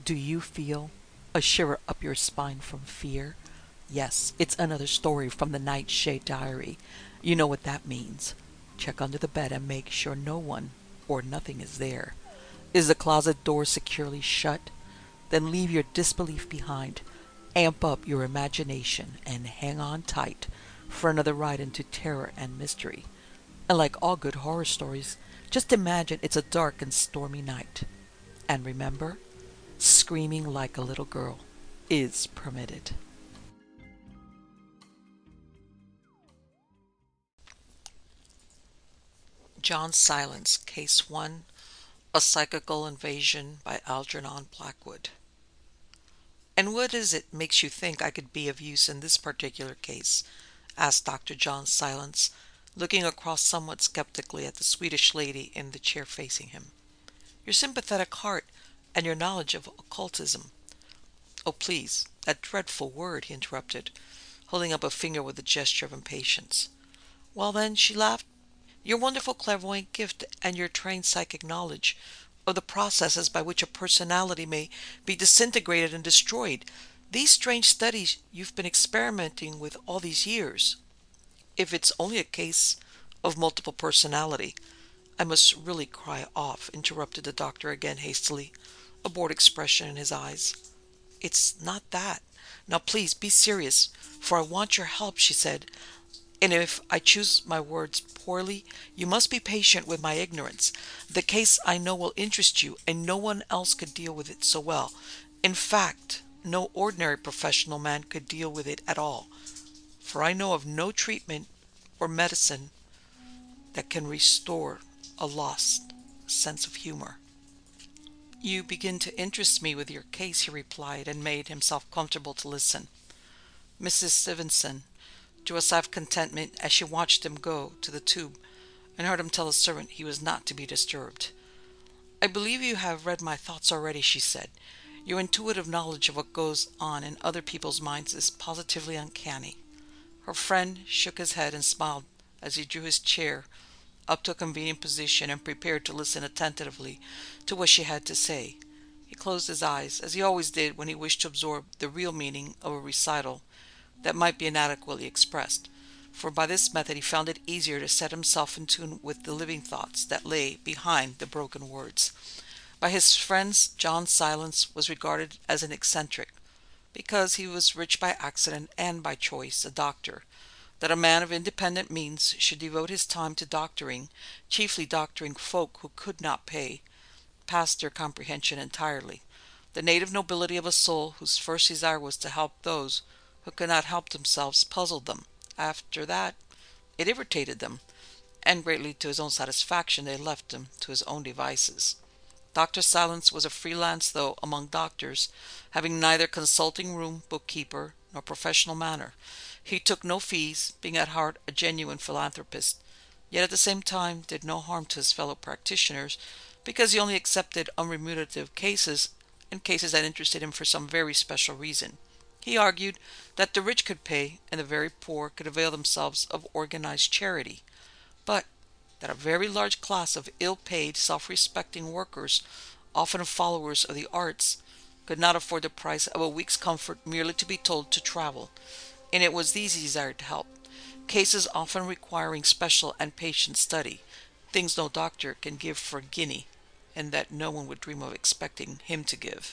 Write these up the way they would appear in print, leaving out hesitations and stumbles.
Do you feel a shiver up your spine from fear? Yes, it's another story from the Nightshade Diary. You know what that means. Check under the bed and make sure no one or nothing is there. Is the closet door securely shut? Then leave your disbelief behind. Amp up your imagination and hang on tight for another ride into terror and mystery. And like all good horror stories, just imagine it's a dark and stormy night. And remember, screaming like a little girl is permitted. John Silence, Case 1, A Psychical Invasion by Algernon Blackwood. "And what is it makes you think I could be of use in this particular case?" asked Dr. John Silence, looking across somewhat skeptically at the Swedish lady in the chair facing him. "Your sympathetic heart and your knowledge of occultism." "Oh, please, that dreadful word," he interrupted, holding up a finger with a gesture of impatience. "Well, then," she laughed, "your wonderful clairvoyant gift and your trained psychic knowledge of the processes by which a personality may be disintegrated and destroyed, these strange studies you've been experimenting with all these years." "If it's only a case of multiple personality, I must really cry off," interrupted the doctor again hastily, a bored expression in his eyes. "It's not that. Now please be serious, for I want your help," she said. "And if I choose my words poorly, you must be patient with my ignorance. The case I know will interest you, and no one else could deal with it so well. In fact, no ordinary professional man could deal with it at all, for I know of no treatment or medicine that can restore a lost sense of humor." "You begin to interest me with your case," he replied, and made himself comfortable to listen. Mrs. Stevenson drew a sigh of contentment as she watched him go to the tube and heard him tell the servant he was not to be disturbed. "I believe you have read my thoughts already," she said. "Your intuitive knowledge of what goes on in other people's minds is positively uncanny." Her friend shook his head and smiled as he drew his chair up to a convenient position and prepared to listen attentively to what she had to say. He closed his eyes, as he always did when he wished to absorb the real meaning of a recital that might be inadequately expressed, for by this method he found it easier to set himself in tune with the living thoughts that lay behind the broken words. By his friends, John Silence was regarded as an eccentric, because he was rich by accident and by choice, a doctor. That a man of independent means should devote his time to doctoring, chiefly doctoring folk who could not pay, passed their comprehension entirely. The native nobility of a soul whose first desire was to help those who could not help themselves puzzled them. After that, it irritated them, and greatly to his own satisfaction they left him to his own devices. Dr. Silence was a freelance though among doctors, having neither consulting room, bookkeeper, nor professional manner. He took no fees, being at heart a genuine philanthropist, yet at the same time did no harm to his fellow practitioners, because he only accepted unremunerative cases and cases that interested him for some very special reason. He argued that the rich could pay and the very poor could avail themselves of organized charity, but that a very large class of ill-paid, self-respecting workers, often followers of the arts, could not afford the price of a week's comfort merely to be told to travel, and it was these he desired to help, cases often requiring special and patient study, things no doctor can give for a guinea, and that no one would dream of expecting him to give.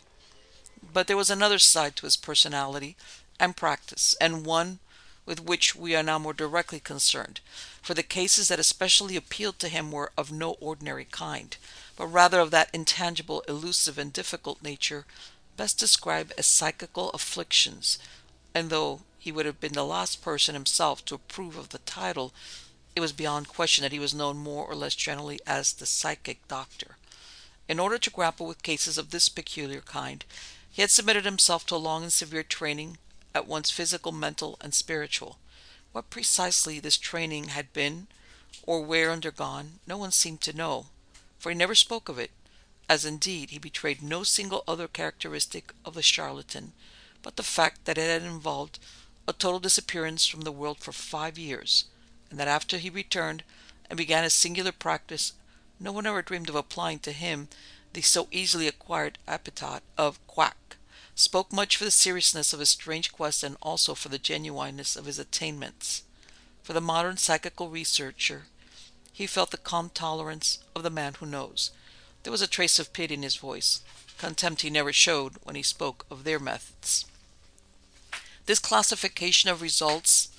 But there was another side to his personality and practice, and one with which we are now more directly concerned, for the cases that especially appealed to him were of no ordinary kind, but rather of that intangible, elusive, and difficult nature best described as psychical afflictions, and though he would have been the last person himself to approve of the title, it was beyond question that he was known more or less generally as the psychic doctor. In order to grapple with cases of this peculiar kind, he had submitted himself to a long and severe training, at once physical, mental, and spiritual. What precisely this training had been, or where undergone, no one seemed to know, for he never spoke of it, as indeed he betrayed no single other characteristic of the charlatan, but the fact that it had involved a total disappearance from the world for 5 years, and that after he returned and began his singular practice, no one ever dreamed of applying to him the so easily acquired epithet of quack, spoke much for the seriousness of his strange quest and also for the genuineness of his attainments. For the modern psychical researcher, he felt the calm tolerance of the man who knows. There was a trace of pity in his voice, contempt he never showed when he spoke of their methods. This classification of results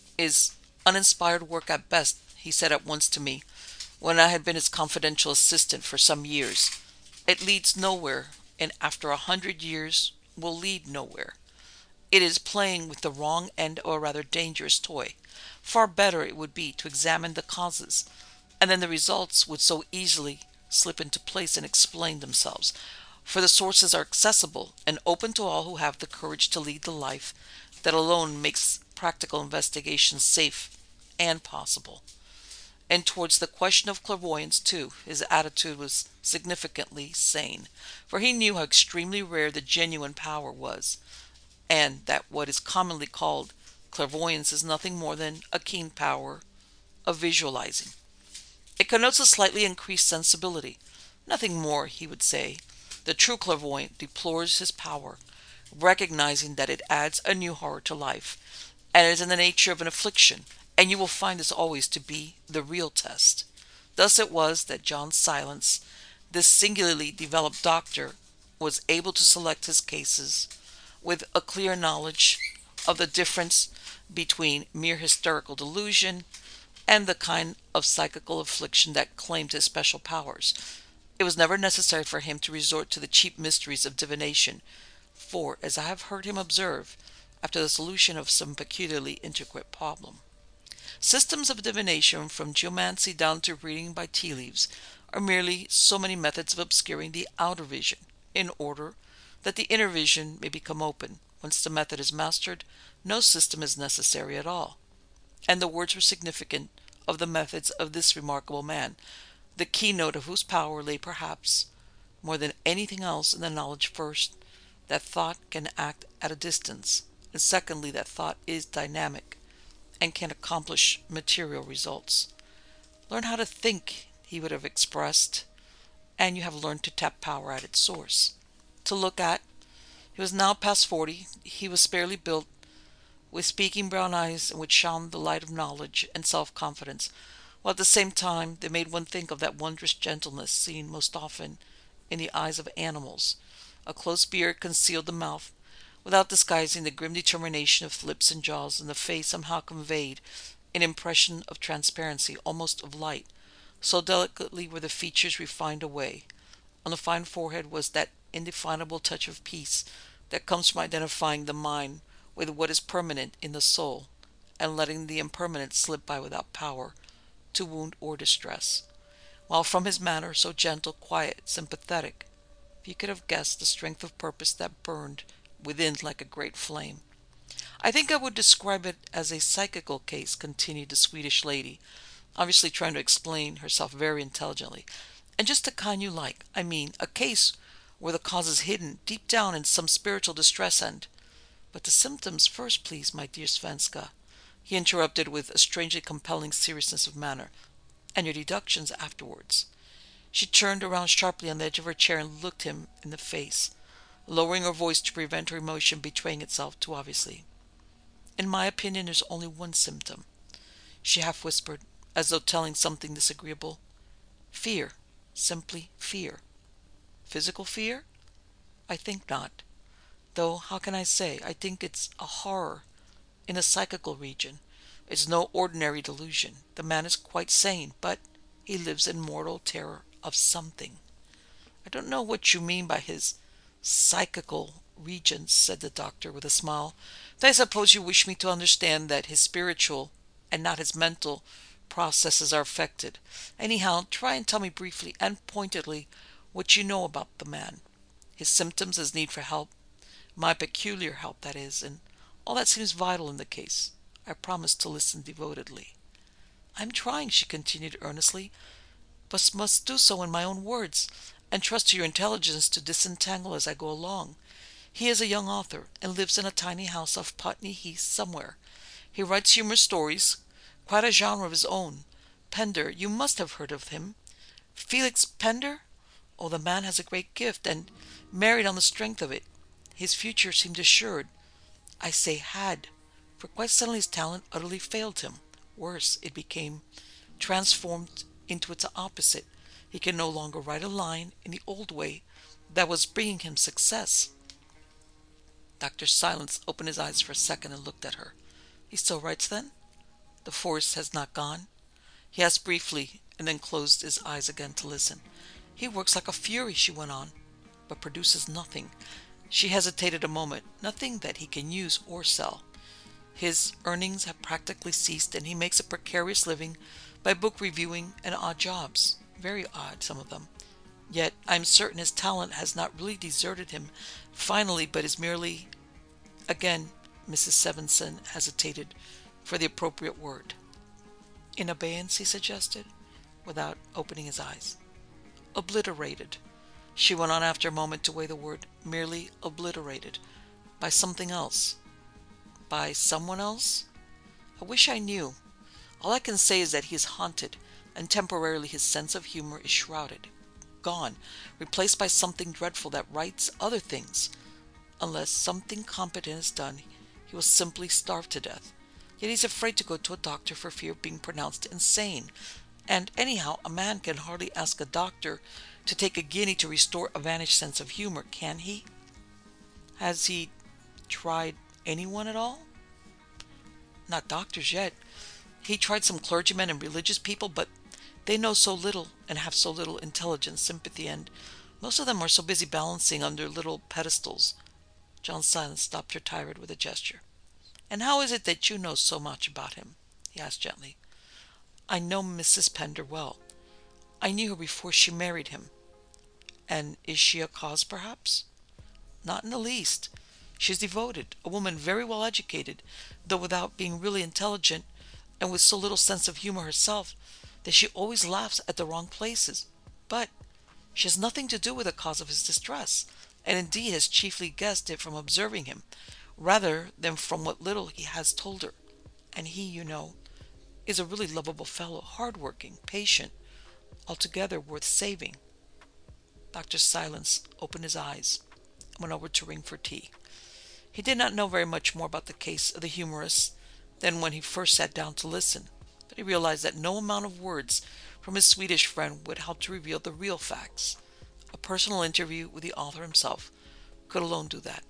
is uninspired work at best, he said at once to me, when I had been his confidential assistant for some years. It leads nowhere, and after 100 years will lead nowhere. It is playing with the wrong end of a rather dangerous toy. Far better it would be to examine the causes, and then the results would so easily slip into place and explain themselves, for the sources are accessible and open to all who have the courage to lead the life that alone makes practical investigation safe and possible. And towards the question of clairvoyance, too, his attitude was significantly sane, for he knew how extremely rare the genuine power was, and that what is commonly called clairvoyance is nothing more than a keen power of visualizing. It connotes a slightly increased sensibility. Nothing more, he would say. The true clairvoyant deplores his power, recognizing that it adds a new horror to life, and is in the nature of an affliction, and you will find this always to be the real test. Thus it was that John Silence, this singularly developed doctor, was able to select his cases with a clear knowledge of the difference between mere hysterical delusion and the kind of psychical affliction that claimed his special powers. It was never necessary for him to resort to the cheap mysteries of divination, for, as I have heard him observe, after the solution of some peculiarly intricate problem, systems of divination, from geomancy down to reading by tea leaves, are merely so many methods of obscuring the outer vision, in order that the inner vision may become open. Once the method is mastered, no system is necessary at all. And the words were significant of the methods of this remarkable man, the keynote of whose power lay perhaps more than anything else in the knowledge, first, that thought can act at a distance, and secondly, that thought is dynamic and can accomplish material results. Learn how to think, he would have expressed, and you have learned to tap power at its source. To look at, he was now past 40. He was sparely built, with speaking brown eyes in which shone the light of knowledge and self-confidence, while at the same time they made one think of that wondrous gentleness seen most often in the eyes of animals. A close beard concealed the mouth, without disguising the grim determination of lips and jaws, and the face somehow conveyed an impression of transparency, almost of light. So delicately were the features refined away. On the fine forehead was that indefinable touch of peace that comes from identifying the mind with what is permanent in the soul, and letting the impermanent slip by without power to wound or distress. While from his manner, so gentle, quiet, sympathetic, if you could have guessed the strength of purpose that burned within like a great flame. I think I would describe it as a psychical case, continued the Swedish lady, obviously trying to explain herself very intelligently. And just the kind you like. I mean, a case where the cause is hidden deep down in some spiritual distress and... But the symptoms first, please, my dear Svenska, he interrupted with a strangely compelling seriousness of manner, and your deductions afterwards. She turned around sharply on the edge of her chair and looked him in the face, lowering her voice to prevent her emotion betraying itself too obviously. In my opinion, there's only one symptom, she half whispered, as though telling something disagreeable. Fear. Simply fear. Physical fear? I think not. Though, how can I say? I think it's a horror in the psychical region. It's no ordinary delusion. The man is quite sane, but he lives in mortal terror of something. I don't know what you mean by his psychical regions, said the doctor with a smile, but I suppose you wish me to understand that his spiritual and not his mental processes are affected. Anyhow, try and tell me briefly and pointedly what you know about the man, his symptoms, his need for help, my peculiar help, that is, and all that seems vital in the case. I promise to listen devotedly. I'm trying, she continued earnestly, but must do so in my own words, and trust to your intelligence to disentangle as I go along. He is a young author, and lives in a tiny house off Putney Heath somewhere. He writes humorous stories, quite a genre of his own. Pender, you must have heard of him. Felix Pender? Oh, the man has a great gift, and married on the strength of it. His future seemed assured. I say had, for quite suddenly his talent utterly failed him. Worse, it became transformed into its opposite. He can no longer write a line in the old way that was bringing him success. Dr. Silence opened his eyes for a second and looked at her. He still writes, then? The force has not gone? He asked briefly, and then closed his eyes again to listen. He works like a fury, she went on, but produces nothing. She hesitated a moment. Nothing that he can use or sell. His earnings have practically ceased, and he makes a precarious living by book reviewing and odd jobs. Very odd, some of them. Yet I'm certain his talent has not really deserted him finally, but is merely... Again, Mrs. Stevenson hesitated for the appropriate word. In abeyance, he suggested, without opening his eyes. Obliterated, she went on after a moment to weigh the word. Merely obliterated. By something else. By someone else? I wish I knew. All I can say is that he is haunted, and temporarily his sense of humor is shrouded. Gone, replaced by something dreadful that writes other things. Unless something competent is done, he will simply starve to death. Yet he's afraid to go to a doctor for fear of being pronounced insane. And anyhow, a man can hardly ask a doctor to take a guinea to restore a vanished sense of humor, can he? Has he tried anyone at all? Not doctors yet. He tried some clergymen and religious people, but they know so little and have so little intelligence, sympathy, and most of them are so busy balancing on their little pedestals. John Silence stopped her tirade with a gesture. And how is it that you know so much about him? He asked gently. I know Mrs. Pender well. I knew her before she married him. And is she a cause, perhaps? Not in the least. She is devoted, a woman very well educated, though without being really intelligent, and with so little sense of humor herself that she always laughs at the wrong places. But she has nothing to do with the cause of his distress, and indeed has chiefly guessed it from observing him, rather than from what little he has told her. And he, you know, is a really lovable fellow, hard-working, patient, altogether worth saving. Dr. Silence opened his eyes and went over to ring for tea. He did not know very much more about the case of the humorist than when he first sat down to listen, but he realized that no amount of words from his Swedish friend would help to reveal the real facts. A personal interview with the author himself could alone do that.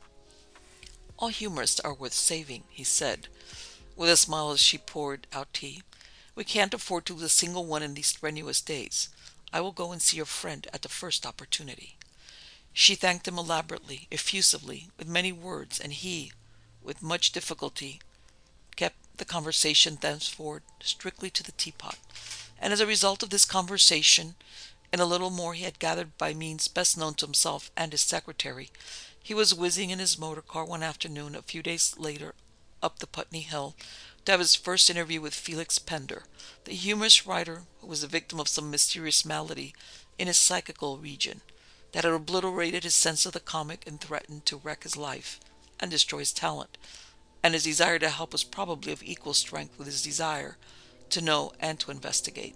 All humorists are worth saving, he said, with a smile as she poured out tea. We can't afford to lose a single one in these strenuous days. I will go and see your friend at the first opportunity. She thanked him elaborately, effusively, with many words, and he, with much difficulty, kept the conversation thenceforward strictly to the teapot. And as a result of this conversation, and a little more he had gathered by means best known to himself and his secretary, he was whizzing in his motor car one afternoon a few days later up the Putney Hill to have his first interview with Felix Pender, the humorous writer who was the victim of some mysterious malady in his psychical region that had obliterated his sense of the comic and threatened to wreck his life and destroy his talent, and his desire to help was probably of equal strength with his desire to know and to investigate.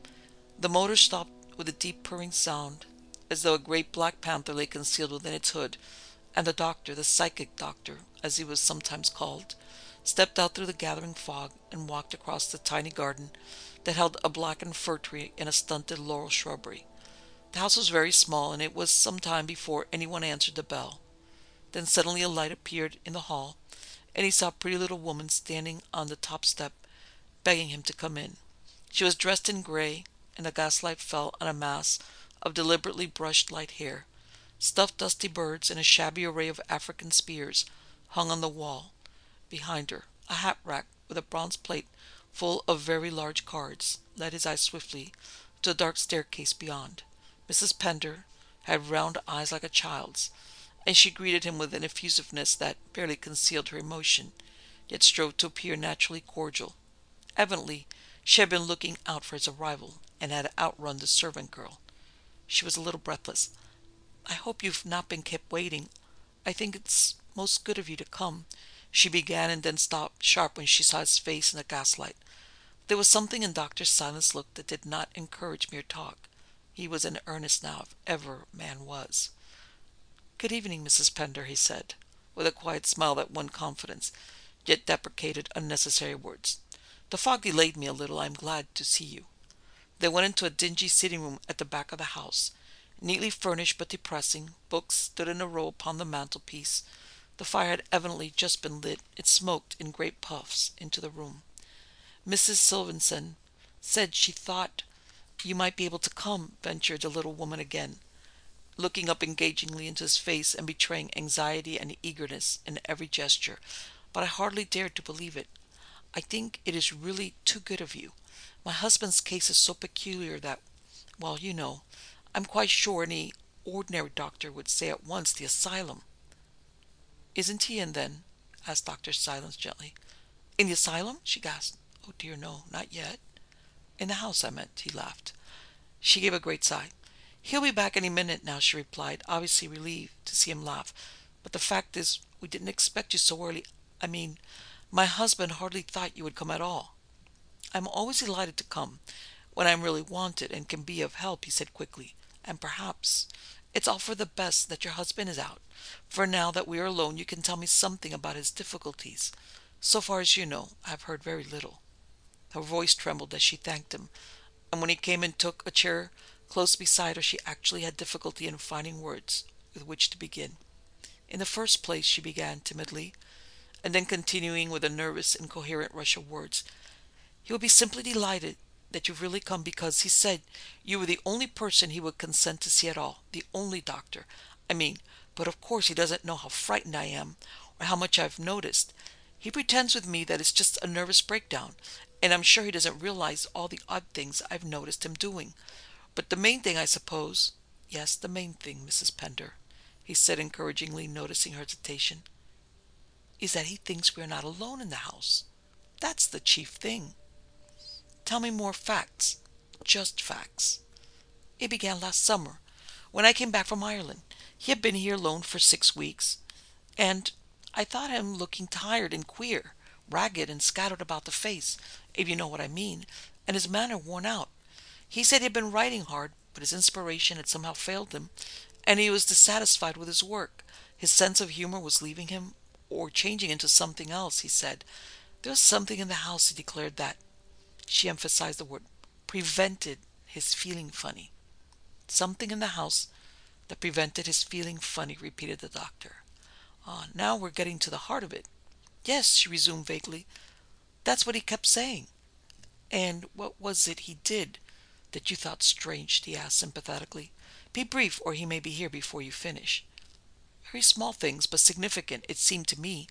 The motor stopped with a deep purring sound, as though a great black panther lay concealed within its hood, and the doctor, the psychic doctor, as he was sometimes called, stepped out through the gathering fog and walked across the tiny garden that held a blackened fir tree and a stunted laurel shrubbery. The house was very small, and it was some time before anyone answered the bell. Then suddenly a light appeared in the hall, and he saw a pretty little woman standing on the top step, begging him to come in. She was dressed in gray, and the gaslight fell on a mass of deliberately brushed light hair. Stuffed dusty birds and a shabby array of African spears hung on the wall behind her. A hat rack with a bronze plate full of very large cards led his eyes swiftly to a dark staircase beyond. Mrs. Pender had round eyes like a child's, and she greeted him with an effusiveness that barely concealed her emotion, yet strove to appear naturally cordial. Evidently, she had been looking out for his arrival, and had outrun the servant girl. She was a little breathless. I hope you've not been kept waiting. I think it's most good of you to come, she began, and then stopped sharp when she saw his face in the gaslight. There was something in Dr. Silence's look that did not encourage mere talk. He was in earnest now, if ever man was. "Good evening, Mrs. Pender," he said, with a quiet smile that won confidence, yet deprecated unnecessary words. "The fog delayed me a little. I am glad to see you." They went into a dingy sitting room at the back of the house. Neatly furnished but depressing, books stood in a row upon the mantelpiece. The fire had evidently just been lit. It smoked in great puffs into the room. "Mrs. Sylvanson said she thought you might be able to come," ventured the little woman again, looking up engagingly into his face and betraying anxiety and eagerness in every gesture. "But I hardly dared to believe it. I think it is really too good of you. My husband's case is so peculiar that, well, you know, I'm quite sure any ordinary doctor would say at once the asylum." "Isn't he in, then?" asked Dr. Silence gently. "In the asylum?" she gasped. "Oh dear, no, not yet." "In the house, I meant," he laughed. She gave a great sigh. "He'll be back any minute now," she replied, obviously relieved to see him laugh. "But the fact is, we didn't expect you so early. I mean, my husband hardly thought you would come at all." "I'm always delighted to come, when I'm really wanted and can be of help," he said quickly. "And perhaps it's all for the best that your husband is out, for now that we are alone you can tell me something about his difficulties. So far as you know, I have heard very little." Her voice trembled as she thanked him, and when he came and took a chair close beside her she actually had difficulty in finding words with which to begin. "In the first place," she began timidly, and then continuing with a nervous, incoherent rush of words, "he will be simply delighted that you've really come because he said you were the only person he would consent to see at all, the only doctor, I mean, but of course he doesn't know how frightened I am or how much I've noticed. He pretends with me that it's just a nervous breakdown, and I'm sure he doesn't realize all the odd things I've noticed him doing. But the main thing, I suppose—" "Yes, the main thing, Mrs. Pender," he said encouragingly, noticing her hesitation, "is that he thinks we are not alone in the house. That's the chief thing." "Tell me more facts." "Just facts. It began last summer, when I came back from Ireland. He had been here alone for 6 weeks, and I thought him looking tired and queer, ragged and scattered about the face, if you know what I mean, and his manner worn out. He said he had been writing hard, but his inspiration had somehow failed him, and he was dissatisfied with his work. His sense of humor was leaving him, or changing into something else, he said. There was something in the house, he declared, that," she emphasized the word, "prevented his feeling funny." "Something in the house that prevented his feeling funny," repeated the doctor. "Ah, now we're getting to the heart of it." "Yes," she resumed vaguely, "that's what he kept saying." "And what was it he did that you thought strange?" he asked sympathetically. "Be brief, or he may be here before you finish." "Very small things, but significant, it seemed to me.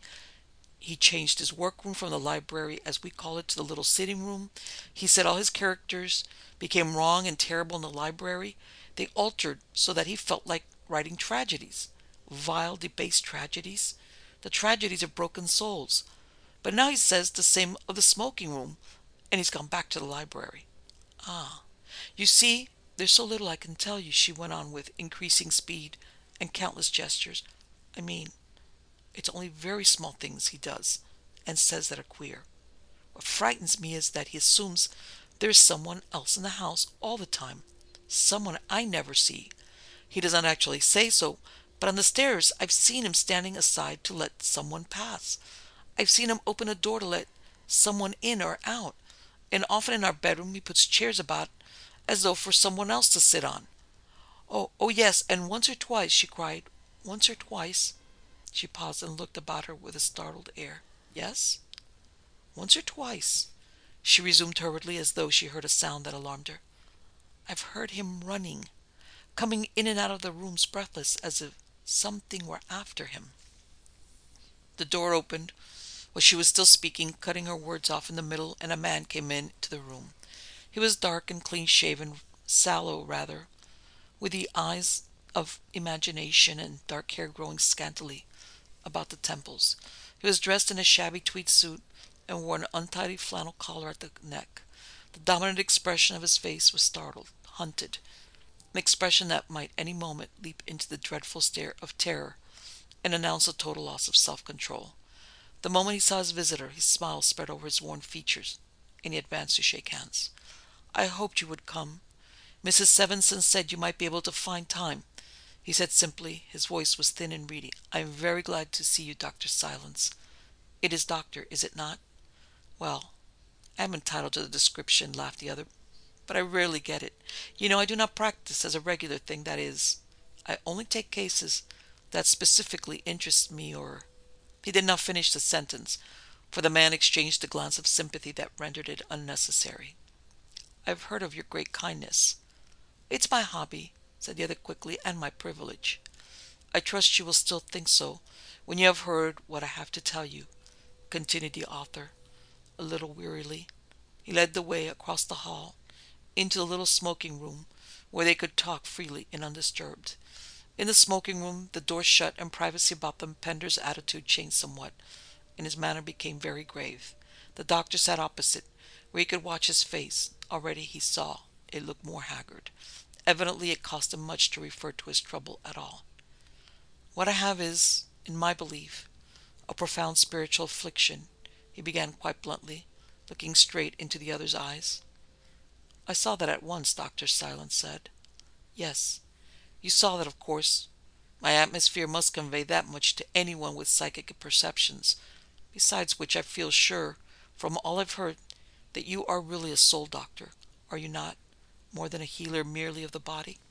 He changed his workroom from the library, as we call it, to the little sitting room. He said all his characters became wrong and terrible in the library. They altered so that he felt like writing tragedies. Vile, debased tragedies. The tragedies of broken souls. But now he says the same of the smoking room, and he's gone back to the library." "Ah, you see, there's so little I can tell you," she went on with increasing speed and countless gestures. "I mean, it's only very small things he does and says that are queer. What frightens me is that he assumes there's someone else in the house all the time, someone I never see. He does not actually say so, but on the stairs I've seen him standing aside to let someone pass. I've seen him open a door to let someone in or out, and often in our bedroom he puts chairs about as though for someone else to sit on. Oh, yes, and once or twice," she cried, "once or twice—" She paused and looked about her with a startled air. "Yes?" "Once or twice," she resumed hurriedly, as though she heard a sound that alarmed her, "I've heard him running, coming in and out of the rooms breathless, as if something were after him." The door opened while she was still speaking, cutting her words off in the middle, and a man came into the room. He was dark and clean-shaven, sallow rather, with the eyes of imagination and dark hair growing scantily about the temples. He was dressed in a shabby tweed suit and wore an untidy flannel collar at the neck. The dominant expression of his face was startled, hunted, an expression that might any moment leap into the dreadful stare of terror and announce a total loss of self-control. The moment he saw his visitor, his smile spread over his worn features, and he advanced to shake hands. "I hoped you would come. Mrs. Stevenson said you might be able to find time. He said simply, his voice was thin and reedy. I am very glad to see you, Dr. Silence. It is doctor, is it not? Well, I am entitled to the description, laughed the other, but I rarely get it. You know, I do not practice as a regular thing, that is. I only take cases that specifically interest me or... He did not finish the sentence, for the man exchanged a glance of sympathy that rendered it unnecessary. I've heard of your great kindness. It's my hobby, said the other quickly, and my privilege. I trust you will still think so when you have heard what I have to tell you, continued the author, a little wearily. He led the way across the hall into the little smoking room where they could talk freely and undisturbed. In the smoking room, the door shut and privacy about them, Pender's attitude changed somewhat, and his manner became very grave. The doctor sat opposite, where he could watch his face. Already he saw it looked more haggard. Evidently it cost him much to refer to his trouble at all. What I have is, in my belief, a profound spiritual affliction, he began quite bluntly, looking straight into the other's eyes. I saw that at once, Dr. Silence said. Yes, you saw that, of course. My atmosphere must convey that much to anyone with psychic perceptions, besides which I feel sure, from all I've heard, that you are really a soul doctor, are you not, more than a healer merely of the body?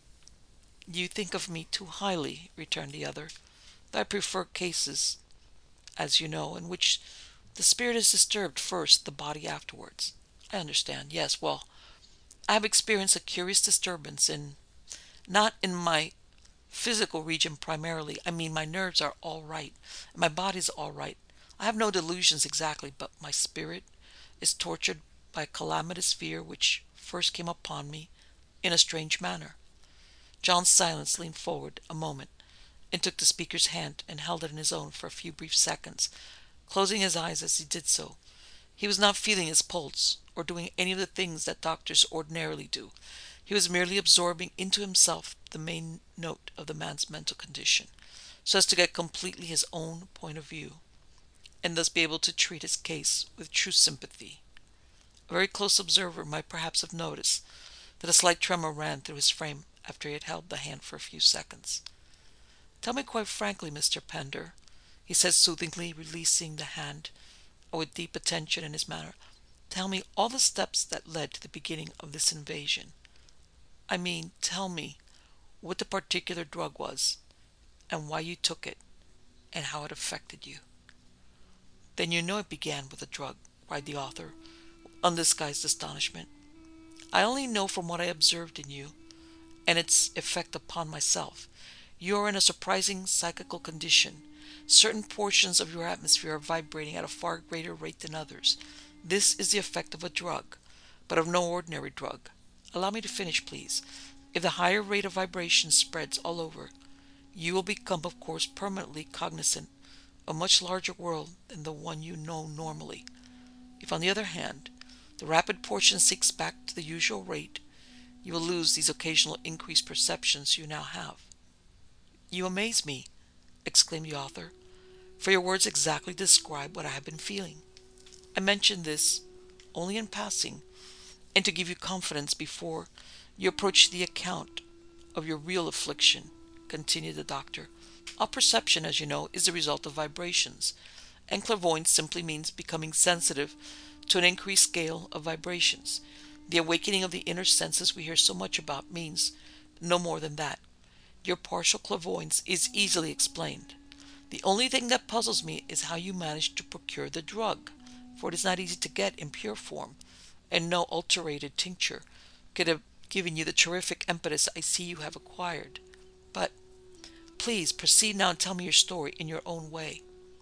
You think of me too highly, returned the other, though I prefer cases, as you know, in which the spirit is disturbed first, the body afterwards. I understand, yes, well, I have experienced a curious disturbance not in my physical region primarily. I mean, my nerves are all right, and my body's all right. I have no delusions exactly, but my spirit is tortured by a calamitous fear which first came upon me in a strange manner. John Silence leaned forward a moment and took the speaker's hand and held it in his own for a few brief seconds, closing his eyes as he did so. He was not feeling his pulse or doing any of the things that doctors ordinarily do. He was merely absorbing into himself the main note of the man's mental condition, so as to get completely his own point of view, and thus be able to treat his case with true sympathy. A very close observer might perhaps have noticed that a slight tremor ran through his frame after he had held the hand for a few seconds. Tell me quite frankly, Mr. Pender, he said soothingly, releasing the hand, and with deep attention in his manner, tell me all the steps that led to the beginning of this invasion. I mean, tell me what the particular drug was, and why you took it, and how it affected you. Then you know it began with a drug, cried the author, with undisguised astonishment. I only know from what I observed in you, and its effect upon myself. You are in a surprising psychical condition. Certain portions of your atmosphere are vibrating at a far greater rate than others. This is the effect of a drug, but of no ordinary drug. Allow me to finish, please. If the higher rate of vibration spreads all over, you will become, of course, permanently cognizant of a much larger world than the one you know normally. If, on the other hand, the rapid portion sinks back to the usual rate, you will lose these occasional increased perceptions you now have. You amaze me, exclaimed the author, for your words exactly describe what I have been feeling. I mention this only in passing, and to give you confidence before you approach the account of your real affliction, continued the doctor. All perception, as you know, is the result of vibrations, and clairvoyance simply means becoming sensitive to an increased scale of vibrations. The awakening of the inner senses we hear so much about means no more than that. Your partial clairvoyance is easily explained. The only thing that puzzles me is how you managed to procure the drug, for it is not easy to get in pure form, and no alterated tincture could have given you the terrific impetus I see you have acquired. But please proceed now and tell me your story in your own way.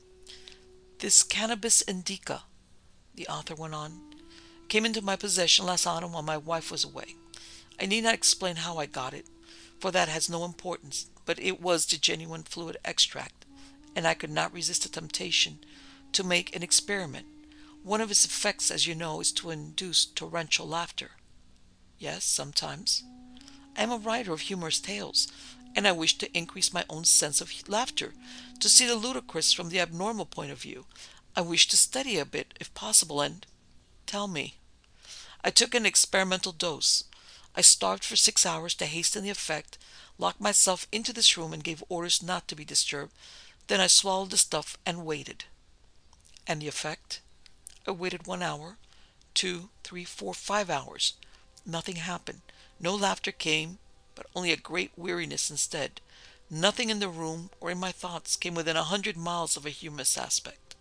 This cannabis indica, the author went on, came into my possession last autumn while my wife was away. I need not explain how I got it, for that has no importance, but it was the genuine fluid extract, and I could not resist the temptation to make an experiment. One of its effects, as you know, is to induce torrential laughter. Yes, sometimes. I am a writer of humorous tales, and I wish to increase my own sense of laughter, to see the ludicrous from the abnormal point of view. I wish to study a bit, if possible, and... Tell me. I took an experimental dose. I starved for 6 hours to hasten the effect, locked myself into this room and gave orders not to be disturbed. Then I swallowed the stuff and waited. And the effect? I waited 1 hour, 2, 3, 4, 5 hours. Nothing happened. No laughter came, but only a great weariness instead. Nothing in the room or in my thoughts came within 100 miles of a humorous aspect.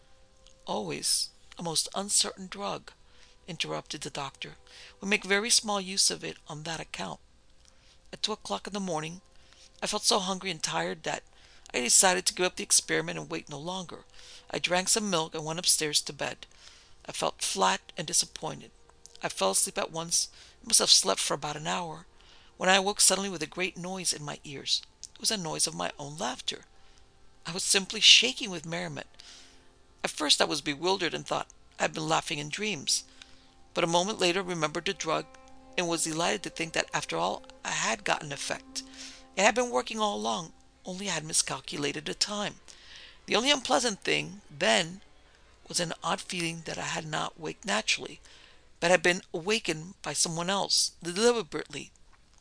Always a most uncertain drug, interrupted the doctor. We make very small use of it on that account. At 2 o'clock in the morning, I felt so hungry and tired that I decided to give up the experiment and wait no longer. I drank some milk and went upstairs to bed. I felt flat and disappointed. I fell asleep at once and must have slept for about an hour, when I awoke suddenly with a great noise in my ears. It was a noise of my own laughter. I was simply shaking with merriment. At first I was bewildered and thought I had been laughing in dreams, but a moment later remembered the drug and was delighted to think that after all I had gotten effect. It had been working all along, only I had miscalculated the time. The only unpleasant thing, then, was an odd feeling that I had not waked naturally, but had been awakened by someone else, deliberately.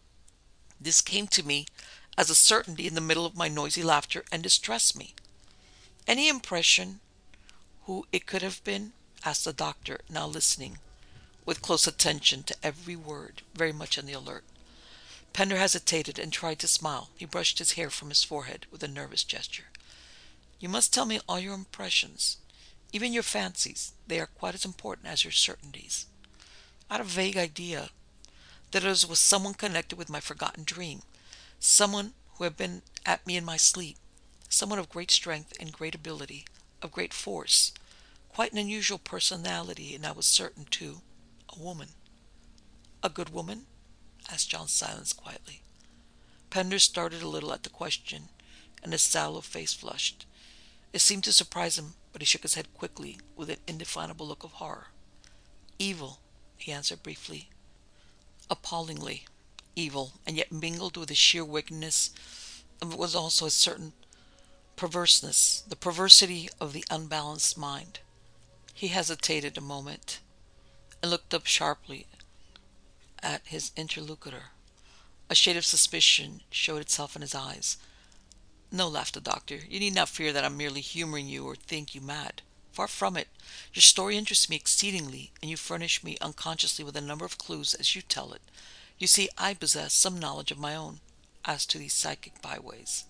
This came to me as a certainty in the middle of my noisy laughter and distressed me. Any impression who it could have been? Asked the doctor, now listening with close attention to every word, very much on the alert. Pender hesitated and tried to smile. He brushed his hair from his forehead with a nervous gesture. You must tell me all your impressions, even your fancies. They are quite as important as your certainties. I had a vague idea that it was someone connected with my forgotten dream, someone who had been at me in my sleep, someone of great strength and great ability, of great force, quite an unusual personality, and I was certain, too, a woman. A good woman? Asked John Silence quietly. Pender started a little at the question, and his sallow face flushed. It seemed to surprise him, but he shook his head quickly with an indefinable look of horror. Evil, he answered briefly. Appallingly evil, and yet mingled with the sheer wickedness of it was also a certain perverseness, the perversity of the unbalanced mind. He hesitated a moment and looked up sharply at his interlocutor. A shade of suspicion showed itself in his eyes. No, laughed the doctor, you need not fear that I'm merely humoring you or think you mad. Far from it. Your story interests me exceedingly, and you furnish me unconsciously with a number of clues as you tell it. You see, I possess some knowledge of my own as to these psychic byways.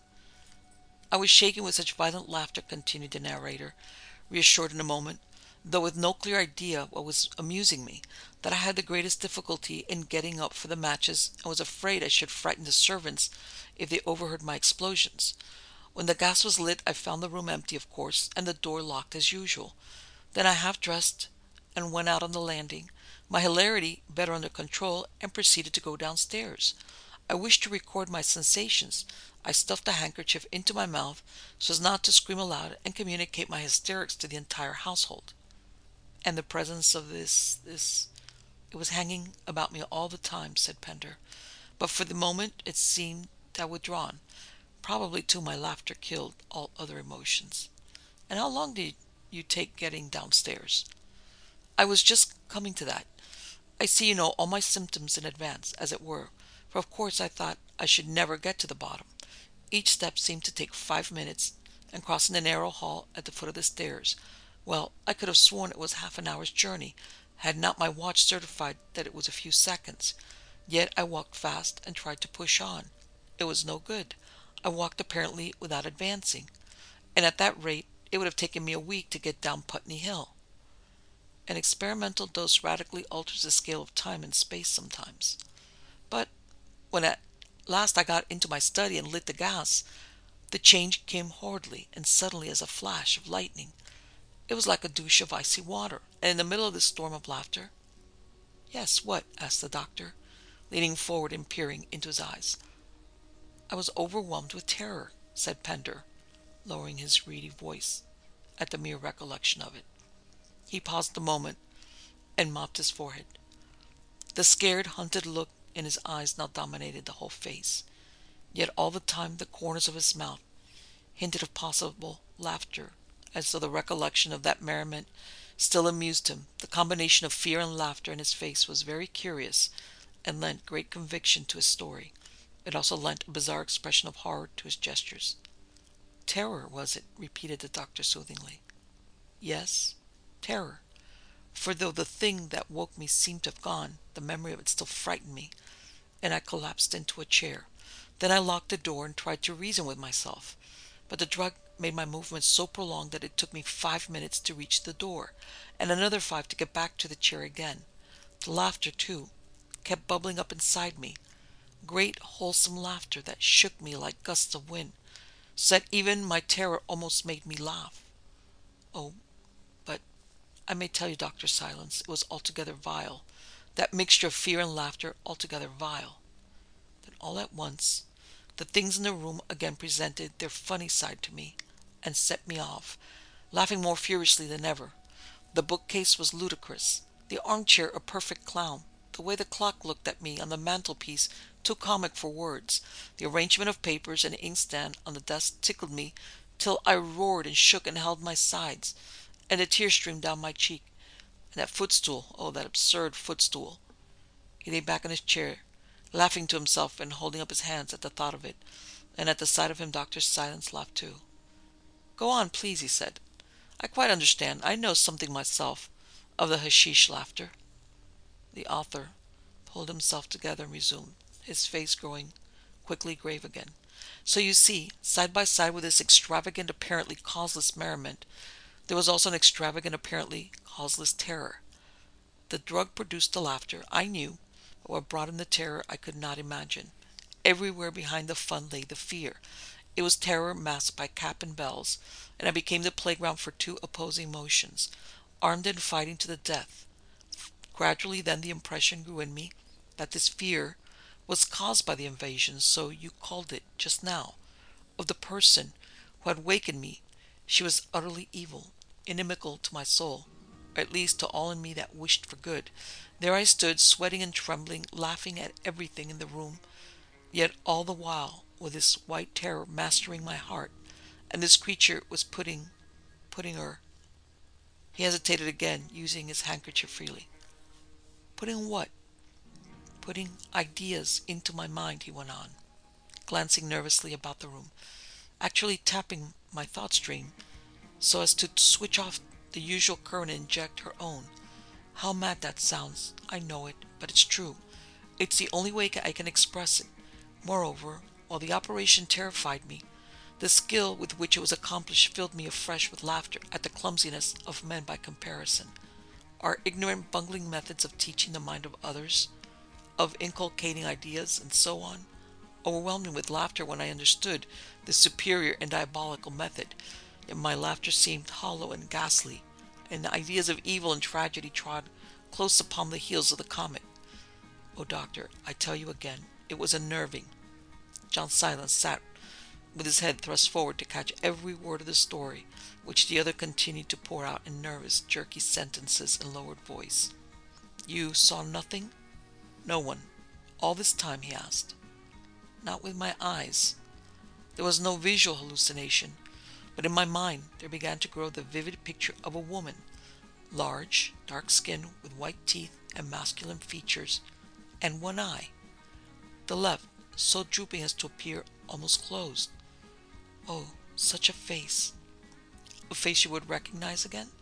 I was shaken with such violent laughter, continued the narrator, reassured in a moment, though with no clear idea what was amusing me, that I had the greatest difficulty in getting up for the matches and was afraid I should frighten the servants if they overheard my explosions. When the gas was lit, I found the room empty, of course, and the door locked as usual. Then I half dressed and went out on the landing, my hilarity better under control, and proceeded to go downstairs. I wished to record my sensations. I stuffed a handkerchief into my mouth so as not to scream aloud and communicate my hysterics to the entire household. And the presence of this, it was hanging about me all the time, said Pender, but for the moment it seemed to have withdrawn. Probably, too, my laughter killed all other emotions. And how long did you take getting downstairs? I was just coming to that. I see you know all my symptoms in advance, as it were, for of course I thought I should never get to the bottom. Each step seemed to take 5 minutes, and crossing the narrow hall at the foot of the stairs, well, I could have sworn it was half an hour's journey, had not my watch certified that it was a few seconds. Yet I walked fast and tried to push on. It was no good. I walked apparently without advancing, and at that rate it would have taken me a week to get down Putney Hill. An experimental dose radically alters the scale of time and space sometimes. But when at last I got into my study and lit the gas, the change came horridly and suddenly as a flash of lightning. It was like a douche of icy water, and in the middle of this storm of laughter— Yes, what? Asked the doctor, leaning forward and peering into his eyes. I was overwhelmed with terror, said Pender, lowering his reedy voice at the mere recollection of it. He paused a moment and mopped his forehead. The scared, hunted look in his eyes now dominated the whole face, yet all the time the corners of his mouth hinted of possible laughter, as though the recollection of that merriment still amused him. The combination of fear and laughter in his face was very curious, and lent great conviction to his story. It also lent a bizarre expression of horror to his gestures. "Terror, was it?" repeated the doctor soothingly. "Yes, terror. For though the thing that woke me seemed to have gone, the memory of it still frightened me, and I collapsed into a chair. Then I locked the door and tried to reason with myself. But the drug made my movements so prolonged that it took me 5 minutes to reach the door, and another 5 to get back to the chair again. The laughter, too, kept bubbling up inside me. Great, wholesome laughter that shook me like gusts of wind, so that even my terror almost made me laugh. Oh, but I may tell you, Dr. Silence, it was altogether vile. That mixture of fear and laughter, altogether vile. Then all at once, the things in the room again presented their funny side to me, and set me off, laughing more furiously than ever. The bookcase was ludicrous, the armchair a perfect clown, the way the clock looked at me on the mantelpiece too comic for words, the arrangement of papers and inkstand on the desk tickled me till I roared and shook and held my sides, and a tear streamed down my cheek. And that footstool, oh, that absurd footstool! He lay back in his chair, laughing to himself and holding up his hands at the thought of it, and at the sight of him Dr. Silence laughed too. "Go on, please," he said. "I quite understand. I know something myself of the hashish laughter." The author pulled himself together and resumed, his face growing quickly grave again. "So you see, side by side with this extravagant, apparently causeless merriment, there was also an extravagant, apparently causeless terror. The drug produced the laughter, I knew, but what brought in the terror I could not imagine. Everywhere behind the fun lay the fear. It was terror masked by cap and bells, and I became the playground for two opposing emotions, armed and fighting to the death. Gradually then the impression grew in me that this fear was caused by the invasion, so you called it just now, of the person who had wakened me. She was utterly evil, inimical to my soul, or at least to all in me that wished for good. There I stood, sweating and trembling, laughing at everything in the room, yet all the while with this white terror mastering my heart, and this creature was putting her—" He hesitated again, using his handkerchief freely. "Putting what?" "Putting ideas into my mind," he went on, glancing nervously about the room, "actually tapping my thought stream so as to switch off the usual current and inject her own. How mad that sounds, I know it, but it's true. It's the only way I can express it. Moreover, while the operation terrified me, the skill with which it was accomplished filled me afresh with laughter at the clumsiness of men by comparison. Our ignorant, bungling methods of teaching the mind of others, of inculcating ideas, and so on, overwhelmed me with laughter when I understood the superior and diabolical method. Yet my laughter seemed hollow and ghastly, and the ideas of evil and tragedy trod close upon the heels of the comet. Oh, doctor, I tell you again, it was unnerving." John Silence sat with his head thrust forward to catch every word of the story, which the other continued to pour out in nervous, jerky sentences and lowered voice. "You saw nothing? No one? All this time?" he asked. "Not with my eyes. There was no visual hallucination, but in my mind there began to grow the vivid picture of a woman, large, dark-skinned, with white teeth and masculine features, and one eye, the left, so drooping as to appear almost closed. Oh, such a face! A face you would recognize again?"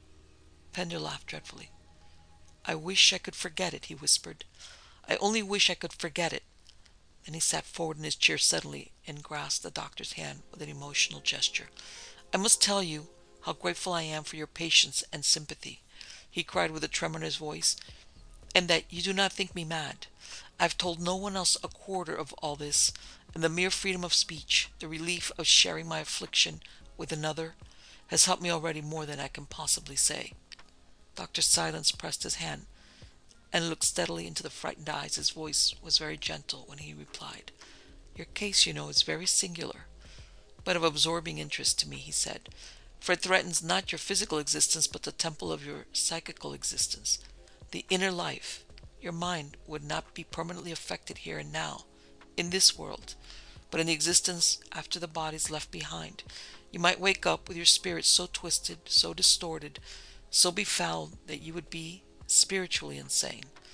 Pender laughed dreadfully. "I wish I could forget it," he whispered. "I only wish I could forget it." Then he sat forward in his chair suddenly and grasped the doctor's hand with an emotional gesture. "I must tell you how grateful I am for your patience and sympathy," he cried with a tremor in his voice, "and that you do not think me mad. I have told no one else a quarter of all this, and the mere freedom of speech, the relief of sharing my affliction with another, has helped me already more than I can possibly say." Dr. Silence pressed his hand and looked steadily into the frightened eyes. His voice was very gentle when he replied. "Your case, you know, is very singular, but of absorbing interest to me," he said, "for it threatens not your physical existence but the temple of your psychical existence, the inner life. Your mind would not be permanently affected here and now, in this world, but in the existence after the body is left behind. You might wake up with your spirit so twisted, so distorted, so befouled that you would be spiritually insane.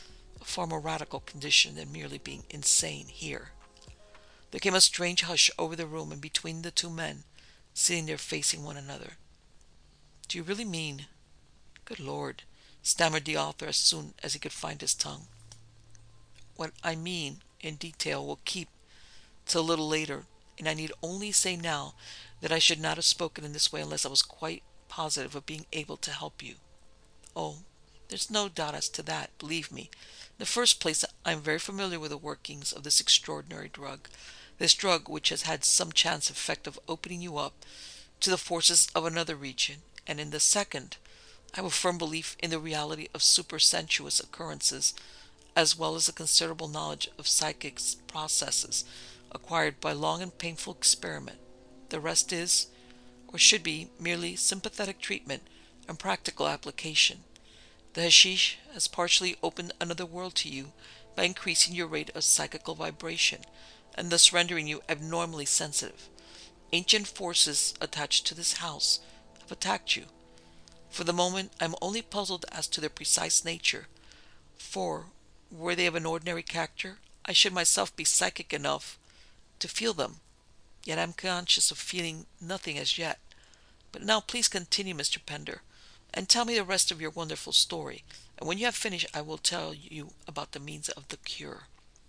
a far more radical condition than merely being insane here. There came a strange hush over the room and between the two men, sitting there facing one another. "Do you really mean—" "Good Lord," stammered the author as soon as he could find his tongue. "What I mean in detail will keep till a little later, and I need only say now that I should not have spoken in this way unless I was quite positive of being able to help you. Oh, there's no doubt as to that, believe me. In the first place, I am very familiar with the workings of this extraordinary drug, this drug which has had some chance effect of opening you up to the forces of another region, and in the second, I have a firm belief in the reality of supersensuous occurrences, as well as a considerable knowledge of psychic processes acquired by long and painful experiment. The rest is, or should be, merely sympathetic treatment and practical application. The hashish has partially opened another world to you by increasing your rate of psychical vibration, and thus rendering you abnormally sensitive. Ancient forces attached to this house have attacked you. For the moment, I am only puzzled as to their precise nature, for, were they of an ordinary character, I should myself be psychic enough to feel them, yet I am conscious of feeling nothing as yet. But now please continue, Mr. Pender, and tell me the rest of your wonderful story, and when you have finished I will tell you about the means of the cure."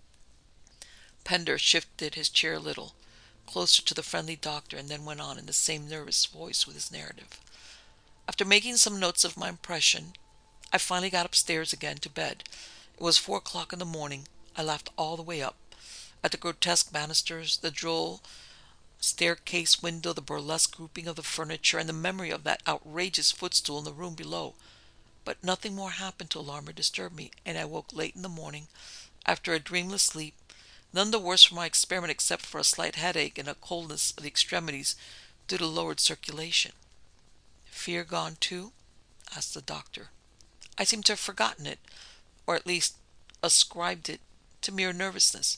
Pender shifted his chair a little, closer to the friendly doctor, and then went on in the same nervous voice with his narrative. "After making some notes of my impression, I finally got upstairs again to bed. It was 4 o'clock in the morning. I laughed all the way up, at the grotesque banisters, the droll staircase window, the burlesque grouping of the furniture, and the memory of that outrageous footstool in the room below. But nothing more happened to alarm or disturb me, and I woke late in the morning, after a dreamless sleep, none the worse for my experiment except for a slight headache and a coldness of the extremities due to lowered circulation." "Fear gone too?" asked the doctor. "I seem to have forgotten it, or at least ascribed it to mere nervousness.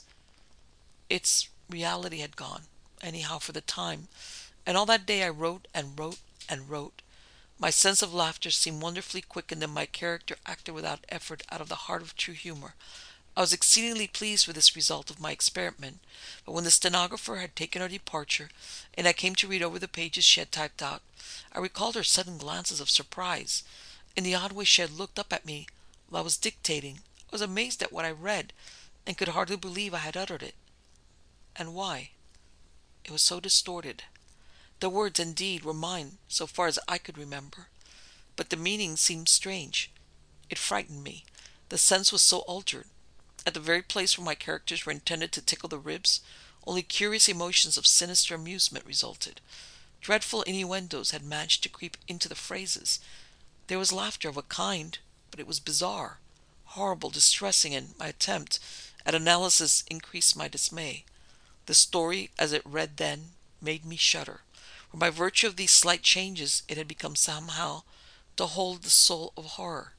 Its reality had gone, anyhow for the time, and all that day I wrote and wrote and wrote. My sense of laughter seemed wonderfully quickened, and my character acted without effort out of the heart of true humor. I was exceedingly pleased with this result of my experiment, but when the stenographer had taken her departure, and I came to read over the pages she had typed out, I recalled her sudden glances of surprise, and the odd way she had looked up at me while I was dictating. I was amazed at what I read, and could hardly believe I had uttered it. And why? It was so distorted. The words, indeed, were mine, so far as I could remember, but the meaning seemed strange. It frightened me. The sense was so altered. At the very place where my characters were intended to tickle the ribs, only curious emotions of sinister amusement resulted. Dreadful innuendos had managed to creep into the phrases. There was laughter of a kind, but it was bizarre, horrible, distressing, and my attempt at analysis increased my dismay. The story, as it read then, made me shudder, for by virtue of these slight changes it had become somehow to hold the soul of horror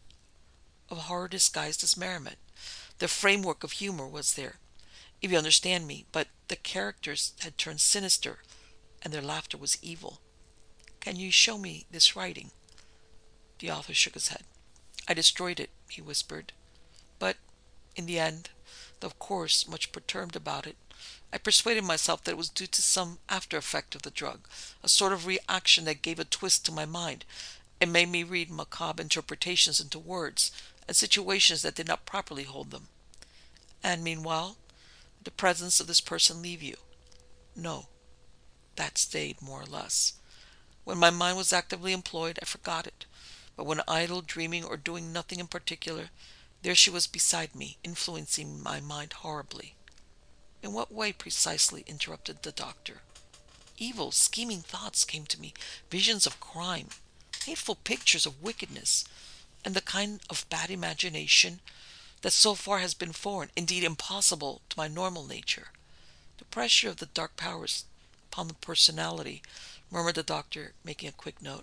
disguised as merriment. The framework of humor was there, if you understand me, but the characters had turned sinister, and their laughter was evil. Can you show me this writing?" The author shook his head. "I destroyed it," he whispered. "But, in the end, though of course much perturbed about it, I persuaded myself that it was due to some after effect of the drug, a sort of reaction that gave a twist to my mind, and made me read macabre interpretations into words and situations that did not properly hold them." "And meanwhile, did the presence of this person leave you?" "No. That stayed, more or less. When my mind was actively employed, I forgot it. But when idle, dreaming, or doing nothing in particular, there she was beside me, influencing my mind horribly." "In what way, precisely?" interrupted the doctor. "Evil, scheming thoughts came to me, visions of crime, hateful pictures of wickedness, and the kind of bad imagination that so far has been foreign, indeed impossible, to my normal nature. The pressure of the dark powers upon the personality," murmured the doctor, making a quick note.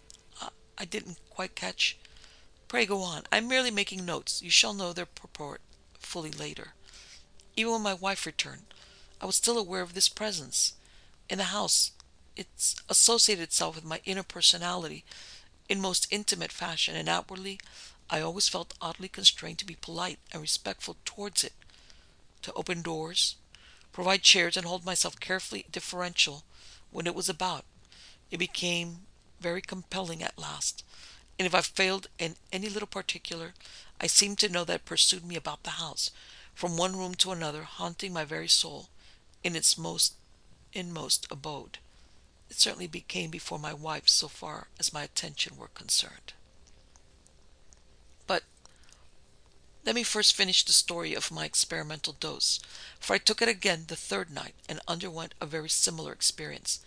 I didn't quite catch—" "Pray go on. I am merely making notes. You shall know their purport fully later. Even when my wife returned, I was still aware of this presence. In the house, it associated itself with my inner personality in most intimate fashion, and outwardly I always felt oddly constrained to be polite and respectful towards it, to open doors, provide chairs, and hold myself carefully deferential when it was about. It became very compelling at last, and if I failed in any little particular, I seemed to know that it pursued me about the house, from one room to another, haunting my very soul in its most inmost abode. It certainly became before my wife so far as my attention were concerned. But let me first finish the story of my experimental dose, for I took it again the third night and underwent a very similar experience.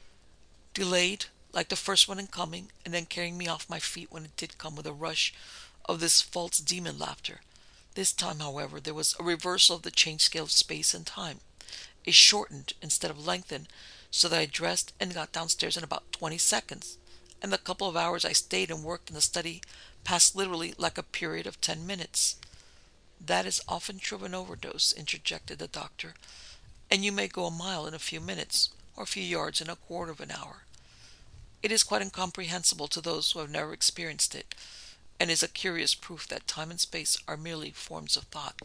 Delayed, like the first one in coming, and then carrying me off my feet when it did come with a rush of this false demon laughter. This time, however, there was a reversal of the change scale of space and time. It shortened instead of lengthened, so that I dressed and got downstairs in about 20 seconds, and the couple of hours I stayed and worked in the study passed literally like a period of 10 minutes. That is often true of an overdose, interjected the doctor, and you may go a mile in a few minutes, or a few yards in a quarter of an hour. It is quite incomprehensible to those who have never experienced it, and is a curious proof that time and space are merely forms of thought.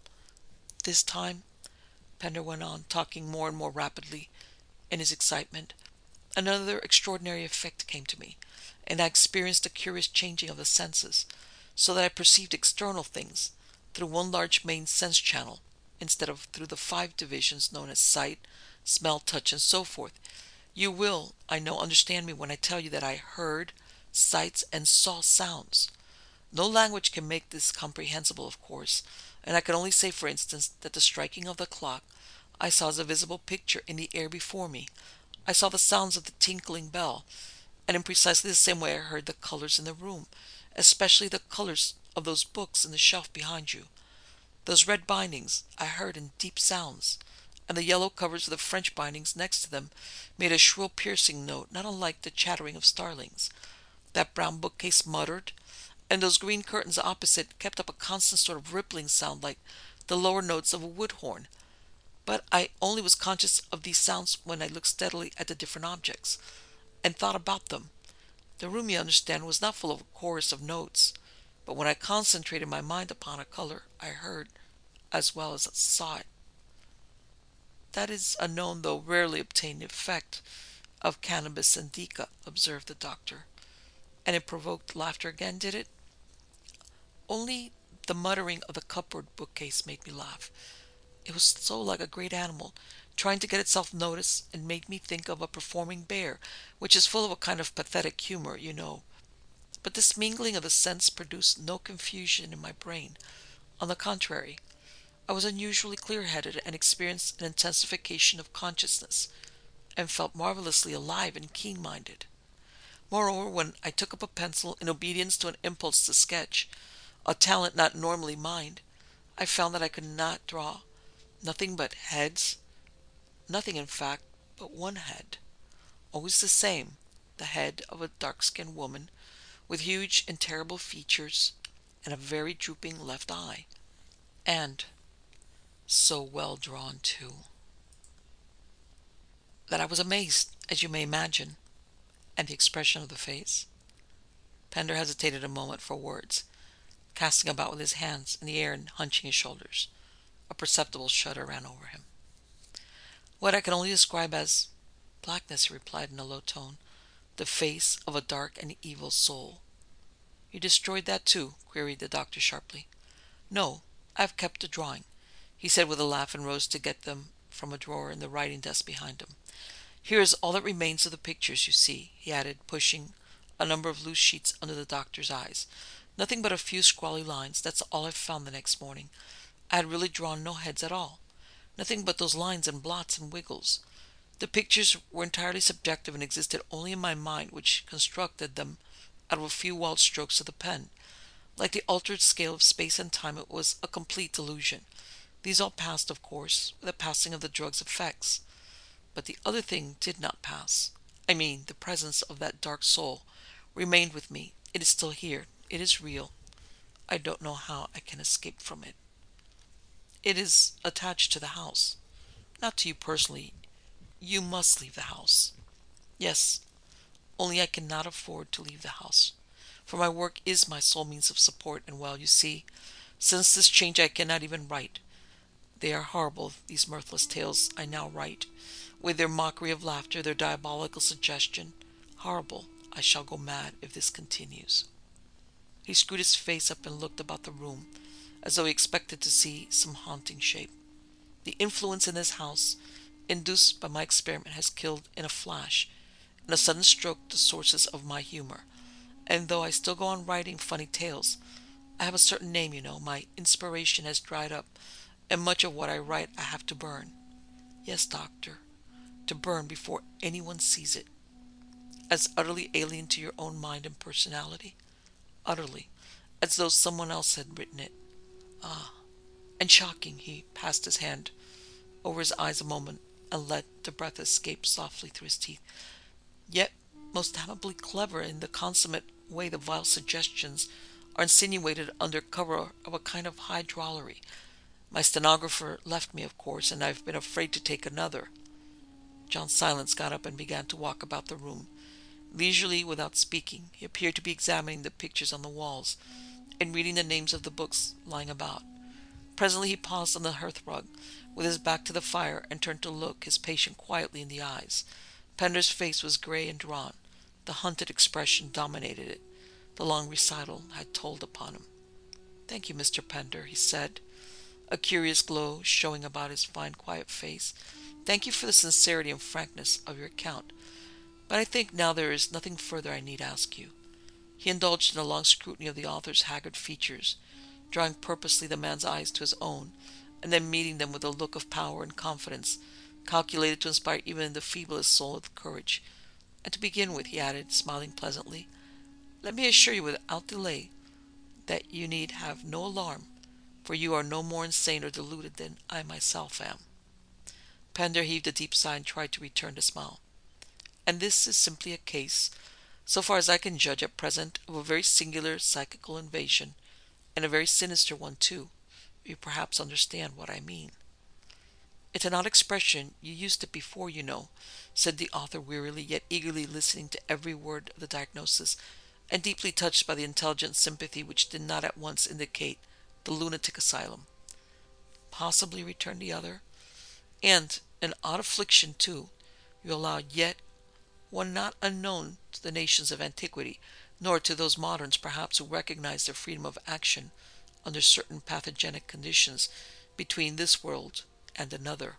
This time, Pender went on, talking more and more rapidly in his excitement, another extraordinary effect came to me, and I experienced a curious changing of the senses, so that I perceived external things through one large main sense channel, instead of through the 5 divisions known as sight, smell, touch, and so forth. You will, I know, understand me when I tell you that I heard sights and saw sounds. No language can make this comprehensible, of course, and I can only say, for instance, that the striking of the clock I saw as a visible picture in the air before me. I saw the sounds of the tinkling bell, and in precisely the same way I heard the colors in the room, especially the colors of those books in the shelf behind you. Those red bindings I heard in deep sounds, and the yellow covers of the French bindings next to them made a shrill piercing note not unlike the chattering of starlings. That brown bookcase muttered, and those green curtains opposite kept up a constant sort of rippling sound like the lower notes of a wood horn. But I only was conscious of these sounds when I looked steadily at the different objects, and thought about them. The room, you understand, was not full of a chorus of notes, but when I concentrated my mind upon a color, I heard as well as saw it. That is a known though rarely obtained effect of cannabis indica, observed the doctor. And it provoked laughter again, did it? Only the muttering of the cupboard bookcase made me laugh. It was so like a great animal, trying to get itself noticed, and made me think of a performing bear, which is full of a kind of pathetic humor, you know. But this mingling of the scents produced no confusion in my brain. On the contrary, I was unusually clear-headed and experienced an intensification of consciousness, and felt marvelously alive and keen-minded. Moreover, when I took up a pencil in obedience to an impulse to sketch, a talent not normally mine, I found that I could not draw nothing but heads, nothing in fact but one head, always the same, the head of a dark-skinned woman with huge and terrible features and a very drooping left eye, and so well drawn too, that I was amazed, as you may imagine. And the expression of the face? Pender hesitated a moment for words, casting about with his hands in the air and hunching his shoulders. A perceptible shudder ran over him. What I can only describe as blackness, he replied in a low tone. The face of a dark and evil soul. You destroyed that too? Queried the doctor sharply. No, I have kept the drawing, he said with a laugh, and rose to get them from a drawer in the writing desk behind him. Here is all that remains of the pictures, you see, he added, pushing a number of loose sheets under the doctor's eyes. Nothing but a few scrawly lines, that's all I found the next morning. I had really drawn no heads at all. Nothing but those lines and blots and wiggles. The pictures were entirely subjective and existed only in my mind, which constructed them out of a few wild strokes of the pen. Like the altered scale of space and time, it was a complete delusion. These all passed, of course, with the passing of the drug's effects. But the other thing did not pass. I mean, the presence of that dark soul remained with me. It is still here. It is real. I don't know how I can escape from it. It is attached to the house. Not to you personally. You must leave the house. Yes, only I cannot afford to leave the house. for my work is my sole means of support, and well, you see, since this change I cannot even write. They are horrible, these mirthless tales I now write, with their mockery of laughter, their diabolical suggestion. Horrible. I shall go mad if this continues. He screwed his face up and looked about the room, as though he expected to see some haunting shape. The influence in this house, induced by my experiment, has killed in a flash, in a sudden stroke, the sources of my humor. And though I still go on writing funny tales, I have a certain name, you know. My inspiration has dried up, and much of what I write I have to burn. Yes, doctor, to burn before anyone sees it. As utterly alien to your own mind and personality. Utterly. As though someone else had written it. Ah, and shocking. He passed his hand over his eyes a moment and let the breath escape softly through his teeth. Yet most damnably clever in the consummate way the vile suggestions are insinuated under cover of a kind of high drollery. My stenographer left me, of course, and I've been afraid to take another. John Silence got up and began to walk about the room. Leisurely, without speaking, he appeared to be examining the pictures on the walls and reading the names of the books lying about. Presently he paused on the hearthrug, with his back to the fire, and turned to look his patient quietly in the eyes. Pender's face was gray and drawn. The hunted expression dominated it. The long recital had told upon him. "Thank you, Mr. Pender," he said, a curious glow showing about his fine, quiet face. "Thank you for the sincerity and frankness of your account. But I think now there is nothing further I need ask you." He indulged in a long scrutiny of the author's haggard features, drawing purposely the man's eyes to his own, and then meeting them with a look of power and confidence calculated to inspire even the feeblest soul with courage. "And to begin with," he added, smiling pleasantly, "let me assure you without delay that you need have no alarm, for you are no more insane or deluded than I myself am." Pender heaved a deep sigh and tried to return the smile. "And this is simply a case, so far as I can judge at present, of a very singular psychical invasion, and a very sinister one, too. You perhaps understand what I mean." "It's an odd expression. You used it before, you know," said the author wearily, yet eagerly listening to every word of the diagnosis, and deeply touched by the intelligent sympathy which did not at once indicate the lunatic asylum. "Possibly," returned the other, "and an odd affliction, too, you allow, yet one not unknown to the nations of antiquity, nor to those moderns, perhaps, who recognize their freedom of action under certain pathogenic conditions between this world and another."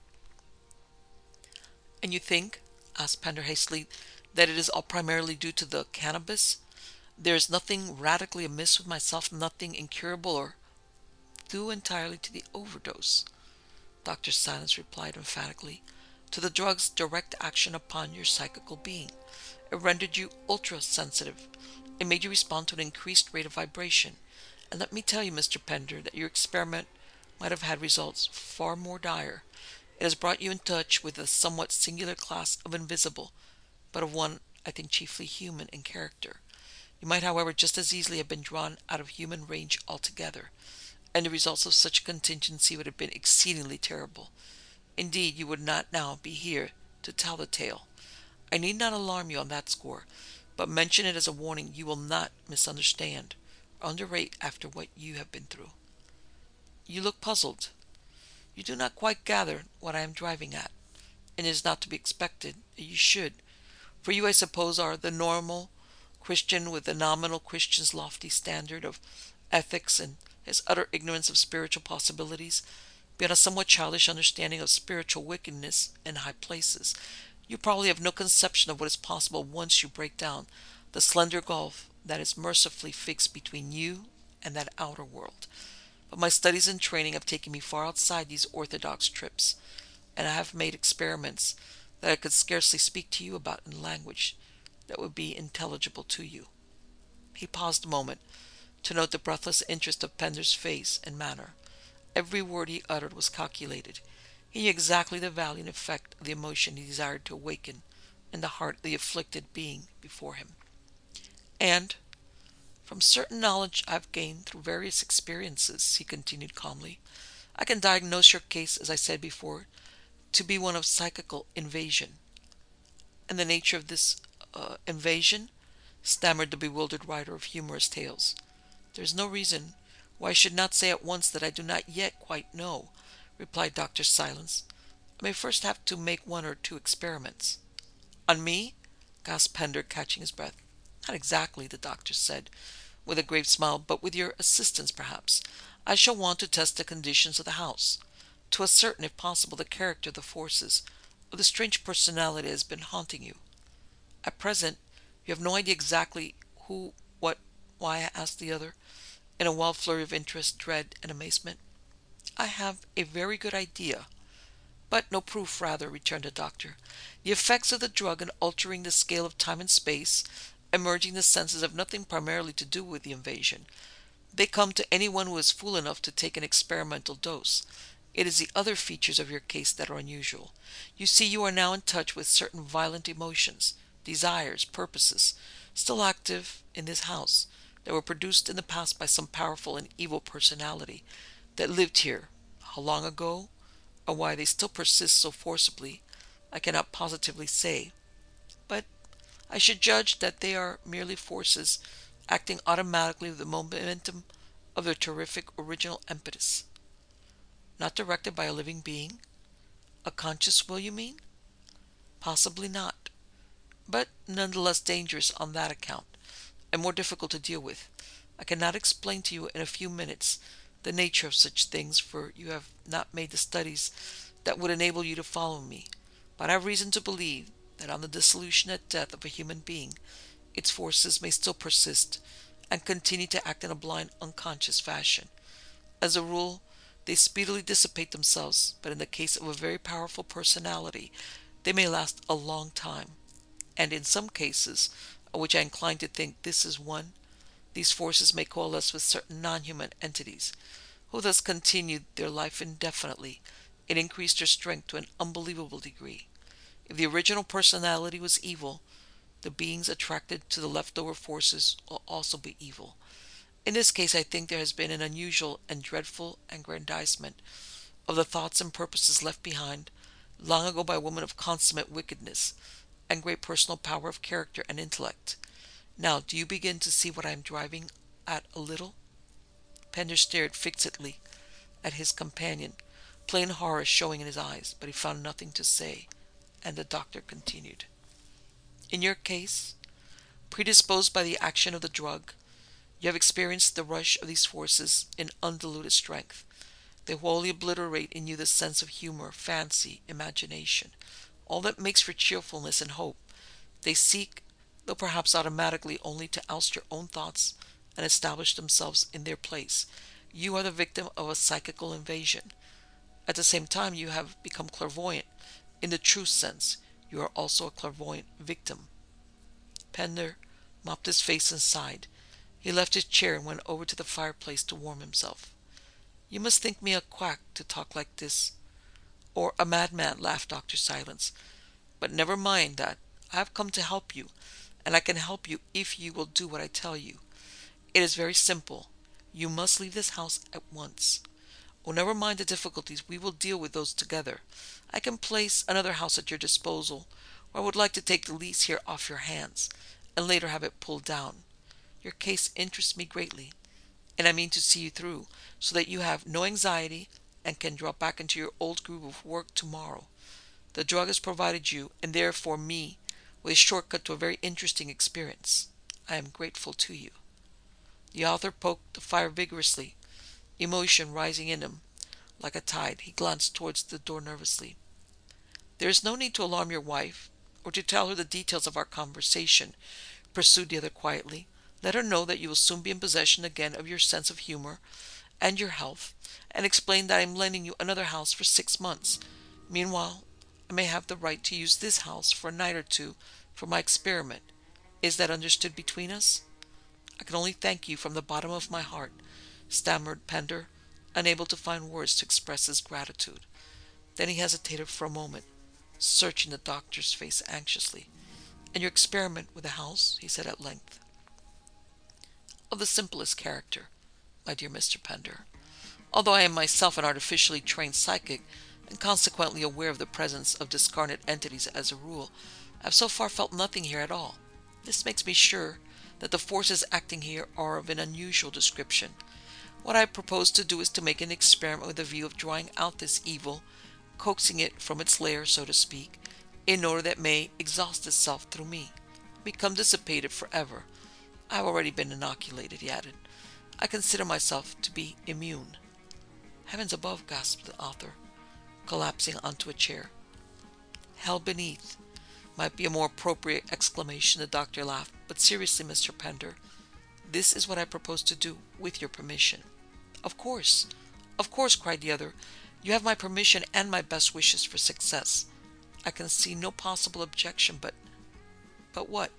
"And you think," asked Pender hastily, "that it is all primarily due to the cannabis? There is nothing radically amiss with myself, nothing incurable or—" "Due entirely to the overdose," Dr. Silence replied emphatically, "to the drug's direct action upon your psychical being. It rendered you ultra-sensitive. It made you respond to an increased rate of vibration. And let me tell you, Mr. Pender, that your experiment might have had results far more dire. It has brought you in touch with a somewhat singular class of invisible, but of one, I think, chiefly human in character. You might, however, just as easily have been drawn out of human range altogether, and the results of such a contingency would have been exceedingly terrible. Indeed, you would not now be here to tell the tale. I need not alarm you on that score, but mention it as a warning you will not misunderstand or underrate after what you have been through." "You look puzzled. You do not quite gather what I am driving at, and it is not to be expected that you should, for you, I suppose, are the normal Christian with the nominal Christian's lofty standard of ethics and his utter ignorance of spiritual possibilities, beyond a somewhat childish understanding of spiritual wickedness in high places. You probably have no conception of what is possible once you break down the slender gulf that is mercifully fixed between you and that outer world. But my studies and training have taken me far outside these orthodox trips, and I have made experiments that I could scarcely speak to you about in language that would be intelligible to you." He paused a moment to note the breathless interest of Pender's face and manner. Every word he uttered was calculated. He knew exactly the value and effect of the emotion he desired to awaken in the heart of the afflicted being before him. "And from certain knowledge I have gained through various experiences," he continued calmly, "I can diagnose your case, as I said before, to be one of psychical invasion." "And the nature of this invasion?" stammered the bewildered writer of humorous tales. "There is no reason why I should not say at once that I do not yet quite know," replied Dr. Silence. "I may first have to make one or two experiments." "On me?" gasped Pender, catching his breath. "Not exactly," the doctor said, with a grave smile, "but with your assistance, perhaps. I shall want to test the conditions of the house, to ascertain, if possible, the character of the forces, of the strange personality that has been haunting you. At present, you have no idea exactly who, what, why?" asked the other, in a wild flurry of interest, dread, and amazement. "I have a very good idea, but no proof, rather," returned the doctor. "The effects of the drug in altering the scale of time and space, and merging the senses, have nothing primarily to do with the invasion. They come to anyone who is fool enough to take an experimental dose. It is the other features of your case that are unusual. You see, you are now in touch with certain violent emotions, desires, purposes, still active in this house, that were produced in the past by some powerful and evil personality that lived here. How long ago, or why they still persist so forcibly, I cannot positively say, but I should judge that they are merely forces acting automatically with the momentum of their terrific original impetus. Not directed by a living being? A conscious will, you mean? Possibly not, but none the less dangerous on that account, and more difficult to deal with. I cannot explain to you in a few minutes the nature of such things, for you have not made the studies that would enable you to follow me, but I have reason to believe that on the dissolution and death of a human being, its forces may still persist and continue to act in a blind, unconscious fashion. As a rule, they speedily dissipate themselves, but in the case of a very powerful personality, they may last a long time. And in some cases, of which I incline to think this is one, these forces may coalesce with certain non-human entities, who thus continue their life indefinitely and increase their strength to an unbelievable degree. If the original personality was evil, the beings attracted to the leftover forces will also be evil. In this case, I think there has been an unusual and dreadful aggrandizement of the thoughts and purposes left behind long ago by a woman of consummate wickedness and great personal power of character and intellect. Now, do you begin to see what I am driving at a little?" Pender stared fixedly at his companion, plain horror showing in his eyes, but he found nothing to say, and the doctor continued. "In your case, predisposed by the action of the drug, you have experienced the rush of these forces in undiluted strength. They wholly obliterate in you the sense of humor, fancy, imagination, all that makes for cheerfulness and hope. They seek, though perhaps automatically, only to oust your own thoughts and establish themselves in their place. You are the victim of a psychical invasion. At the same time, you have become clairvoyant. In the true sense, you are also a clairvoyant victim." Pender mopped his face and sighed. He left his chair and went over to the fireplace to warm himself. "You must think me a quack to talk like this, or a madman," laughed Dr. Silence. "But never mind that. I have come to help you, and I can help you if you will do what I tell you. It is very simple. You must leave this house at once. Oh, never mind the difficulties. We will deal with those together. I can place another house at your disposal, or I would like to take the lease here off your hands, and later have it pulled down. Your case interests me greatly, and I mean to see you through, so that you have no anxiety and can drop back into your old groove of work tomorrow. The drug has provided you, and therefore me, with a shortcut to a very interesting experience. I am grateful to you." The author poked the fire vigorously, emotion rising in him like a tide. He glanced towards the door nervously. "There is no need to alarm your wife, or to tell her the details of our conversation," pursued the other quietly. "Let her know that you will soon be in possession again of your sense of humor and your health, and explain that I am lending you another house for 6 months. Meanwhile, I may have the right to use this house for a night or two for my experiment. Is that understood between us?" "I can only thank you from the bottom of my heart," stammered Pender, unable to find words to express his gratitude. Then he hesitated for a moment, searching the doctor's face anxiously. "And your experiment with the house?" he said at length. "Of the simplest character, my dear Mr. Pender. Although I am myself an artificially trained psychic, and consequently aware of the presence of discarnate entities as a rule, I have so far felt nothing here at all. This makes me sure that the forces acting here are of an unusual description. What I propose to do is to make an experiment with a view of drawing out this evil, coaxing it from its lair, so to speak, in order that it may exhaust itself through me, become dissipated forever. I have already been inoculated, he added. I consider myself to be immune. Heavens above, gasped the author, collapsing onto a chair. Hell beneath might be a more appropriate exclamation, the doctor laughed. But seriously, Mr. Pender, this is what I propose to do, with your permission. Of course, cried the other. You have my permission and my best wishes for success. I can see no possible objection, but what?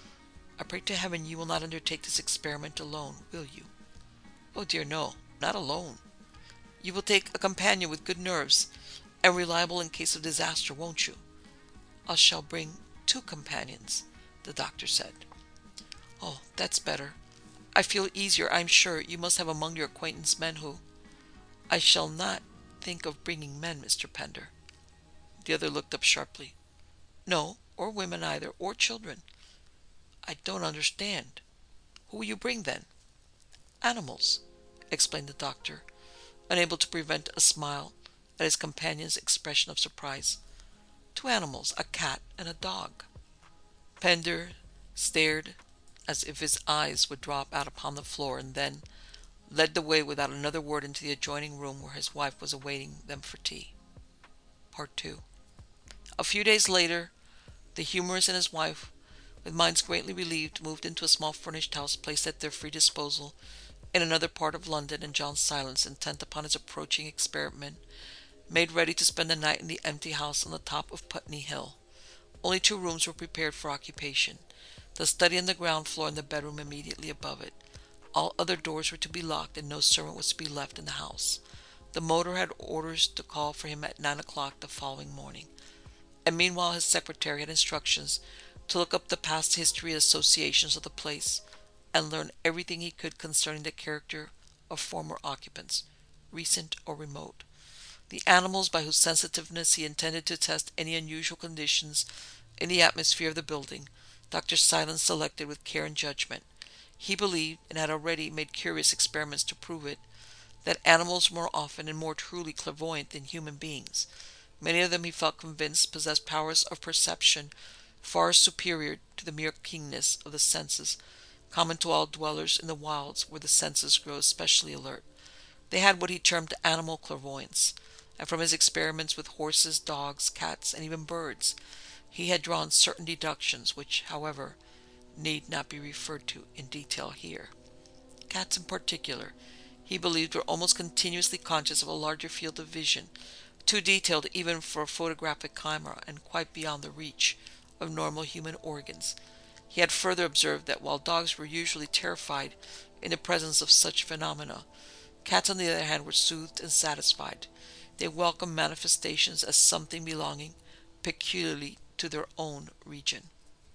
I pray to heaven you will not undertake this experiment alone, will you? Oh dear, no, not alone. You will take a companion with good nerves and reliable in case of disaster, won't you? I shall bring 2 companions, the doctor said. Oh, that's better. I feel easier, I'm sure. You must have among your acquaintance men who... I shall not think of bringing men, Mr. Pender. The other looked up sharply. No, or women either, or children. I don't understand. Who will you bring, then? Animals, explained the doctor, unable to prevent a smile at his companion's expression of surprise. 2 animals, a cat and a dog. Pender stared as if his eyes would drop out upon the floor, and then led the way without another word into the adjoining room where his wife was awaiting them for tea. Part 2. A few days later, the humorist and his wife, with minds greatly relieved, moved into a small furnished house placed at their free disposal in another part of London, and John Silence, intent upon his approaching experiment, made ready to spend the night in the empty house on the top of Putney Hill. Only 2 rooms were prepared for occupation, the study on the ground floor and the bedroom immediately above it. All other doors were to be locked, and no servant was to be left in the house. The motor had orders to call for him at 9 o'clock the following morning, and meanwhile his secretary had instructions to look up the past history and associations of the place, and learn everything he could concerning the character of former occupants, recent or remote. The animals by whose sensitiveness he intended to test any unusual conditions in the atmosphere of the building, Dr. Silence selected with care and judgment. He believed, and had already made curious experiments to prove it, that animals were more often and more truly clairvoyant than human beings. Many of them, he felt convinced, possessed powers of perception far superior to the mere keenness of the senses common to all dwellers in the wilds, where the senses grow especially alert. They had what he termed animal clairvoyance, and from his experiments with horses, dogs, cats, and even birds, he had drawn certain deductions, which, however, need not be referred to in detail here. Cats in particular, he believed, were almost continuously conscious of a larger field of vision, too detailed even for a photographic camera and quite beyond the reach of normal human organs. He had further observed that while dogs were usually terrified in the presence of such phenomena, cats on the other hand were soothed and satisfied. They welcomed manifestations as something belonging peculiarly to their own region.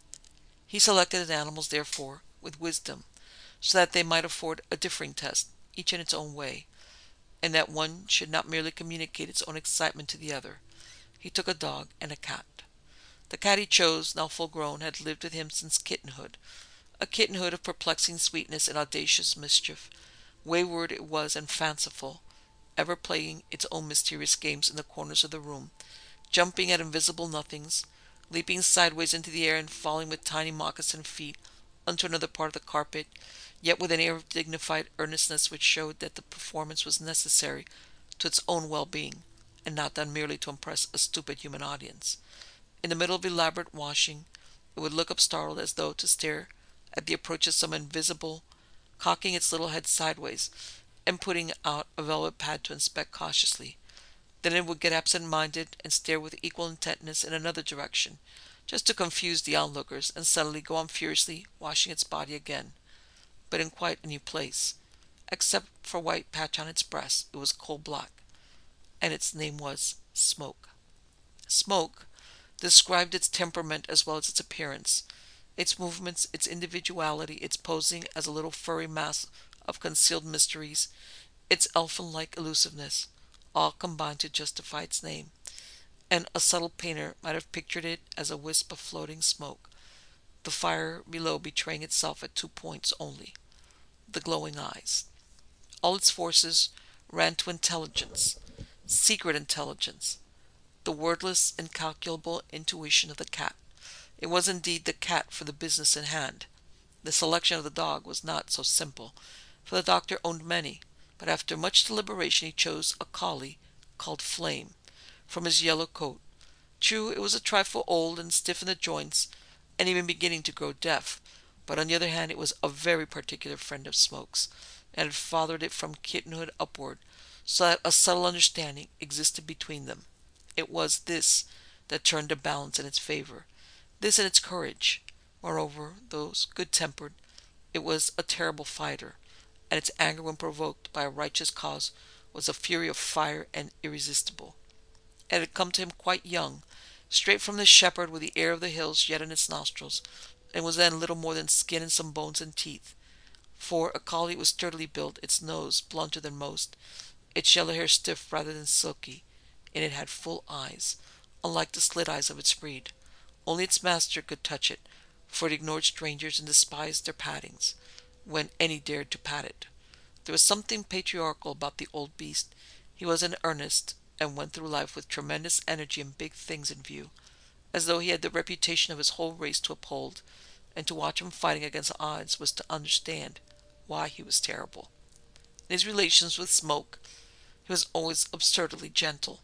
He selected his animals, therefore, with wisdom, so that they might afford a differing test, each in its own way, and that one should not merely communicate its own excitement to the other. He took a dog and a cat. The cat he chose, now full grown, had lived with him since kittenhood, a kittenhood of perplexing sweetness and audacious mischief. Wayward it was and fanciful, ever playing its own mysterious games in the corners of the room, jumping at invisible nothings, leaping sideways into the air and falling with tiny moccasined feet onto another part of the carpet, yet with an air of dignified earnestness which showed that the performance was necessary to its own well-being, and not done merely to impress a stupid human audience. In the middle of elaborate washing, it would look up startled, as though to stare at the approach of some invisible, cocking its little head sideways and putting out a velvet pad to inspect cautiously. Then it would get absent-minded and stare with equal intentness in another direction, just to confuse the onlookers, and suddenly go on furiously washing its body again, but in quite a new place. Except for a white patch on its breast, it was coal-black, and its name was Smoke. Smoke described its temperament as well as its appearance, its movements, its individuality, its posing as a little furry mass of concealed mysteries, its elfin-like elusiveness, all combined to justify its name, and a subtle painter might have pictured it as a wisp of floating smoke. the fire below betraying itself at 2 points only: the glowing eyes. All its forces ran to intelligence, secret intelligence, the wordless, incalculable intuition of the cat. It was indeed the cat for the business in hand. The selection of the dog was not so simple, for the doctor owned many, but after much deliberation he chose a collie called Flame, from his yellow coat. True, it was a trifle old and stiff in the joints, and even beginning to grow deaf, but on the other hand it was a very particular friend of Smoke's, and had fathered it from kittenhood upward, so that a subtle understanding existed between them. It was this that turned the balance in its favor, this and its courage. Moreover, though good-tempered, it was a terrible fighter, and its anger when provoked by a righteous cause was a fury of fire and irresistible. It had come to him quite young, straight from the shepherd, with the air of the hills yet in its nostrils, and was then little more than skin and some bones and teeth. For a collie it was sturdily built, its nose blunter than most, its yellow hair stiff rather than silky, and it had full eyes, unlike the slit eyes of its breed. Only its master could touch it, for it ignored strangers and despised their pattings, when any dared to pat it. There was something patriarchal about the old beast. He was in earnest, and went through life with tremendous energy and big things in view, as though he had the reputation of his whole race to uphold, and to watch him fighting against odds was to understand why he was terrible. In his relations with Smoke, he was always absurdly gentle.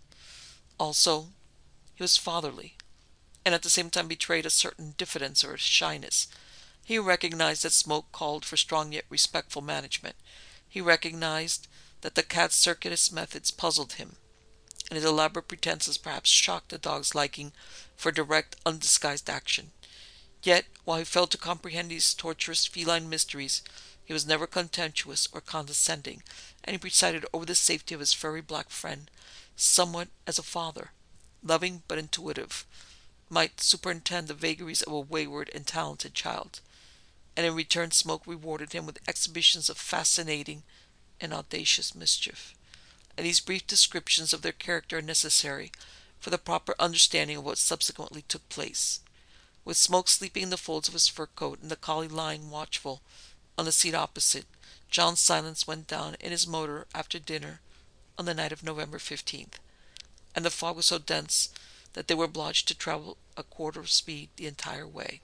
Also, he was fatherly, and at the same time betrayed a certain diffidence or shyness. He recognized that Smoke called for strong yet respectful management. He recognized that the cat's circuitous methods puzzled him, and his elaborate pretenses perhaps shocked the dog's liking for direct, undisguised action. Yet, while he failed to comprehend these tortuous feline mysteries, he was never contemptuous or condescending, and he presided over the safety of his furry black friend somewhat as a father, loving but intuitive, might superintend the vagaries of a wayward and talented child. And in return Smoke rewarded him with exhibitions of fascinating and audacious mischief. And these brief descriptions of their character are necessary for the proper understanding of what subsequently took place. With Smoke sleeping in the folds of his fur coat and the collie lying watchful on the seat opposite, John Silence went down in his motor after dinner on the night of November 15th, and the fog was so dense that they were obliged to travel a quarter of speed the entire way.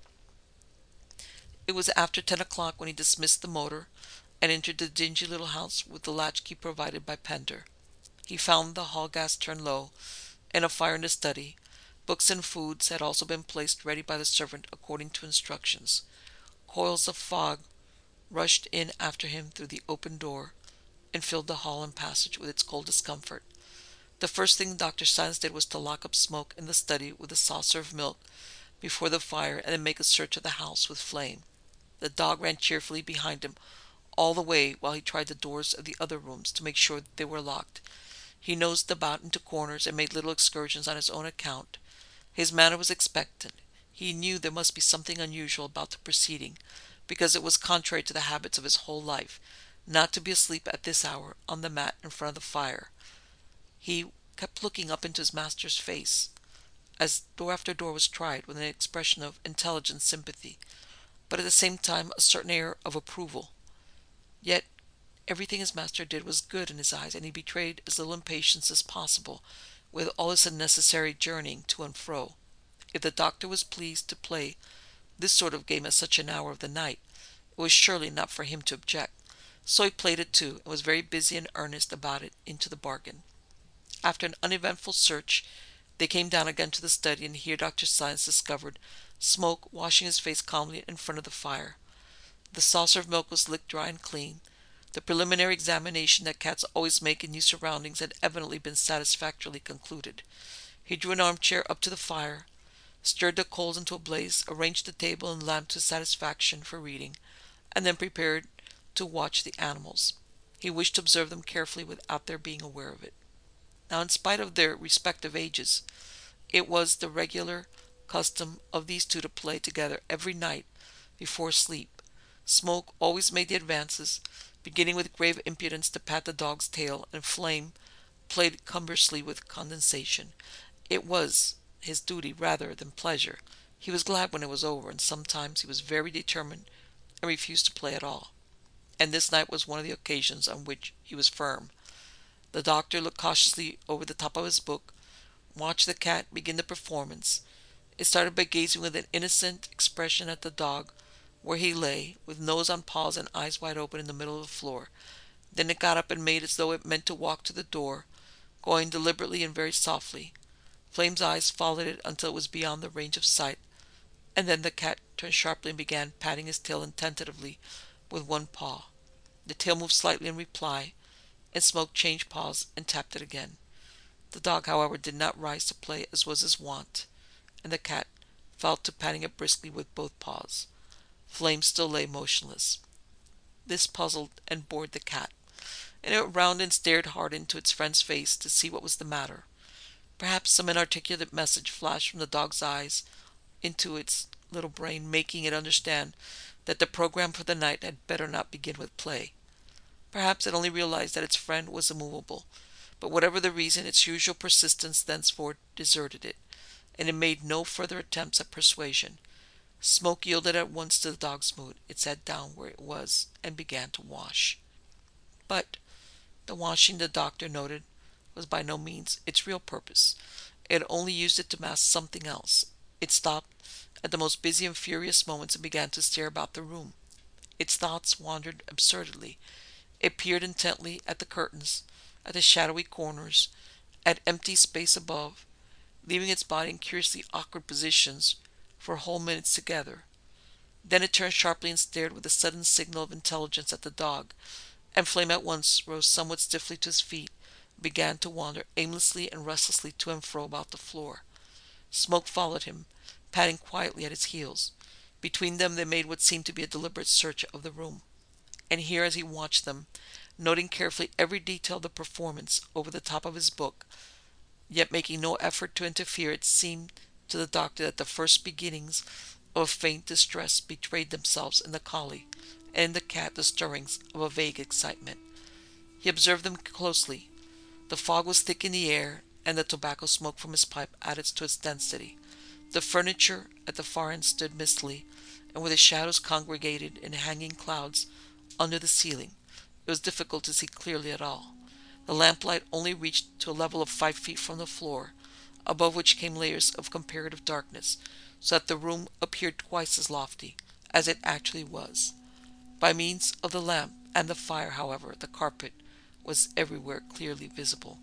It was after 10 o'clock when he dismissed the motor and entered the dingy little house with the latchkey provided by Pender. He found the hall gas turned low and a fire in the study. Books and foods had also been placed ready by the servant according to instructions. Coils of fog rushed in after him through the open door and filled the hall and passage with its cold discomfort. The first thing Dr. Silence did was to lock up Smoke in the study with a saucer of milk before the fire and then make a search of the house with Flame. The dog ran cheerfully behind him all the way while he tried the doors of the other rooms to make sure that they were locked. He nosed about into corners and made little excursions on his own account. His manner was expectant. He knew there must be something unusual about the proceeding, because it was contrary to the habits of his whole life not to be asleep at this hour on the mat in front of the fire. He kept looking up into his master's face, as door after door was tried, with an expression of intelligent sympathy, but at the same time a certain air of approval. Yet everything his master did was good in his eyes, and he betrayed as little impatience as possible with all this unnecessary journeying to and fro. If the doctor was pleased to play this sort of game at such an hour of the night, it was surely not for him to object. So he played it too, and was very busy and earnest about it into the bargain. After an uneventful search, they came down again to the study, and here Dr. Silence discovered Smoke washing his face calmly in front of the fire. The saucer of milk was licked dry and clean. The preliminary examination that cats always make in new surroundings had evidently been satisfactorily concluded. He drew an armchair up to the fire, stirred the coals into a blaze, arranged the table and lamp to his satisfaction for reading, and then prepared to watch the animals. He wished to observe them carefully without their being aware of it. Now, in spite of their respective ages, it was the regular custom of these two to play together every night before sleep. Smoke always made the advances, beginning with grave impudence to pat the dog's tail, and Flame played cumbrously with condescension. It was his duty rather than pleasure He was glad when it was over, and sometimes he was very determined and refused to play at all. And this night was one of the occasions on which he was firm. The doctor looked cautiously over the top of his book, watched the cat begin the performance. It started by gazing with an innocent expression at the dog, where he lay, with nose on paws and eyes wide open in the middle of the floor. Then it got up and made as though it meant to walk to the door, going deliberately and very softly. Flame's eyes followed it until it was beyond the range of sight, and then the cat turned sharply and began patting his tail tentatively with one paw. The tail moved slightly in reply, and Smoke changed paws and tapped it again. The dog, however, did not rise to play as was his wont, and the cat fell to patting it briskly with both paws. Flame still lay motionless. This puzzled and bored the cat, and it went round and stared hard into its friend's face to see what was the matter. Perhaps some inarticulate message flashed from the dog's eyes into its little brain, making it understand that the program for the night had better not begin with play. Perhaps it only realized that its friend was immovable, but whatever the reason, its usual persistence thenceforth deserted it, and it made no further attempts at persuasion. Smoke yielded at once to the dog's mood. It sat down where it was and began to wash. But the washing, the doctor noted, was by no means its real purpose. It only used it to mask something else. It stopped at the most busy and furious moments and began to stare about the room. Its thoughts wandered absurdly. It peered intently at the curtains, at the shadowy corners, at empty space above, leaving its body in curiously awkward positions for whole minutes together. Then it turned sharply and stared with a sudden signal of intelligence at the dog, and Flame at once rose somewhat stiffly to his feet and began to wander aimlessly and restlessly to and fro about the floor. Smoke followed him, patting quietly at his heels. Between them they made what seemed to be a deliberate search of the room. And here, as he watched them, noting carefully every detail of the performance over the top of his book, yet making no effort to interfere, it seemed to the doctor that the first beginnings of a faint distress betrayed themselves in the collie, and in the cat the stirrings of a vague excitement. He observed them closely. The fog was thick in the air, and the tobacco smoke from his pipe added to its density. The furniture at the far end stood mistily, and with the shadows congregated in hanging clouds under the ceiling, it was difficult to see clearly at all. The lamplight only reached to a level of 5 feet from the floor, above which came layers of comparative darkness, so that the room appeared twice as lofty as it actually was. By means of the lamp and the fire, however, the carpet was everywhere clearly visible.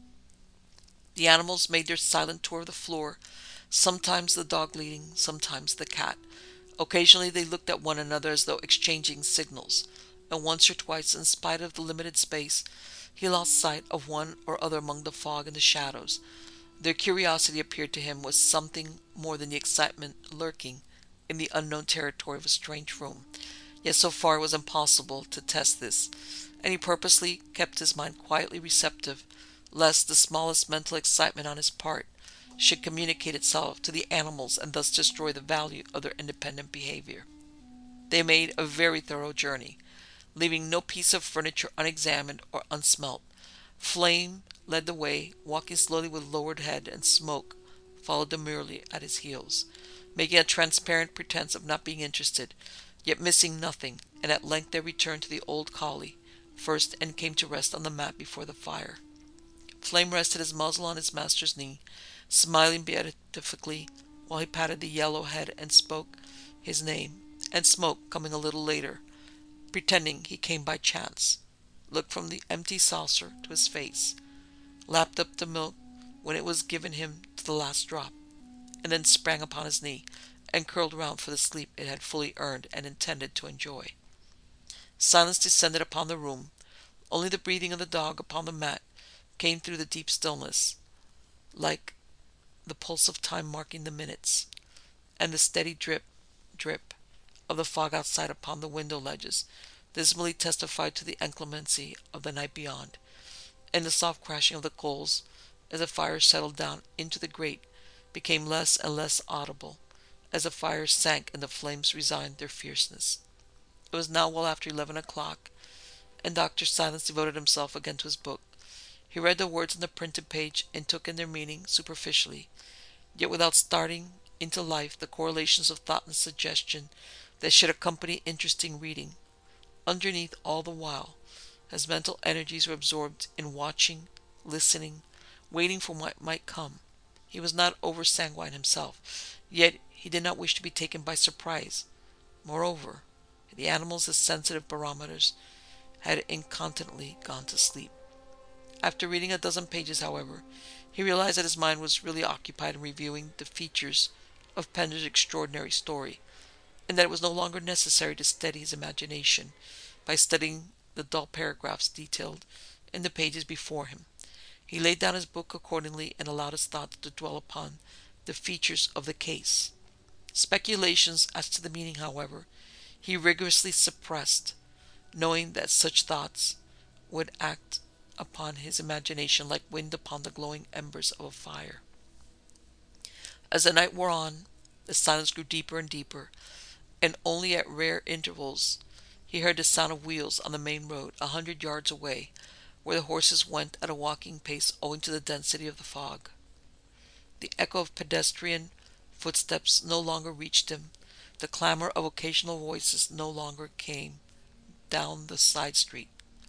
The animals made their silent tour of the floor, sometimes the dog leading, sometimes the cat. Occasionally they looked at one another as though exchanging signals, and once or twice, in spite of the limited space, he lost sight of one or other among the fog and the shadows. Their curiosity appeared to him was something more than the excitement lurking in the unknown territory of a strange room. Yet so far it was impossible to test this, and he purposely kept his mind quietly receptive, lest the smallest mental excitement on his part should communicate itself to the animals and thus destroy the value of their independent behavior. They made a very thorough journey, leaving no piece of furniture unexamined or unsmelt. Flame led the way, walking slowly with lowered head, and Smoke followed demurely at his heels, making a transparent pretense of not being interested, yet missing nothing, and at length they returned to the old collie first and came to rest on the mat before the fire. Flame rested his muzzle on his master's knee, smiling beatifically while he patted the yellow head and spoke his name, and Smoke, coming a little later, pretending he came by chance, looked from the empty saucer to his face, lapped up the milk when it was given him to the last drop, and then sprang upon his knee and curled round for the sleep it had fully earned and intended to enjoy. Silence descended upon the room. Only the breathing of the dog upon the mat came through the deep stillness, like the pulse of time marking the minutes, and the steady drip, drip of the fog outside upon the window ledges dismally testified to the inclemency of the night beyond, and the soft crashing of the coals as the fire settled down into the grate became less and less audible as the fire sank and the flames resigned their fierceness. It was now well after 11 o'clock, and Dr. Silence devoted himself again to his book. He read the words on the printed page and took in their meaning superficially, yet without starting into life the correlations of thought and suggestion that should accompany interesting reading. Underneath all the while, his mental energies were absorbed in watching, listening, waiting for what might come. He was not over sanguine himself, yet he did not wish to be taken by surprise. Moreover, the animals, as sensitive barometers, had incontinently gone to sleep. After reading a dozen pages, however, he realized that his mind was really occupied in reviewing the features of Pender's extraordinary story, and that it was no longer necessary to steady his imagination by studying the dull paragraphs detailed in the pages before him. He laid down his book accordingly and allowed his thoughts to dwell upon the features of the case. Speculations as to the meaning, however, he rigorously suppressed, knowing that such thoughts would act upon his imagination like wind upon the glowing embers of a fire. As the night wore on, the silence grew deeper and deeper, and only at rare intervals he heard the sound of wheels on the main road 100 yards away, where the horses went at a walking pace owing to the density of the fog. The echo of pedestrian footsteps no longer reached him. The clamor of occasional voices no longer came down the side street.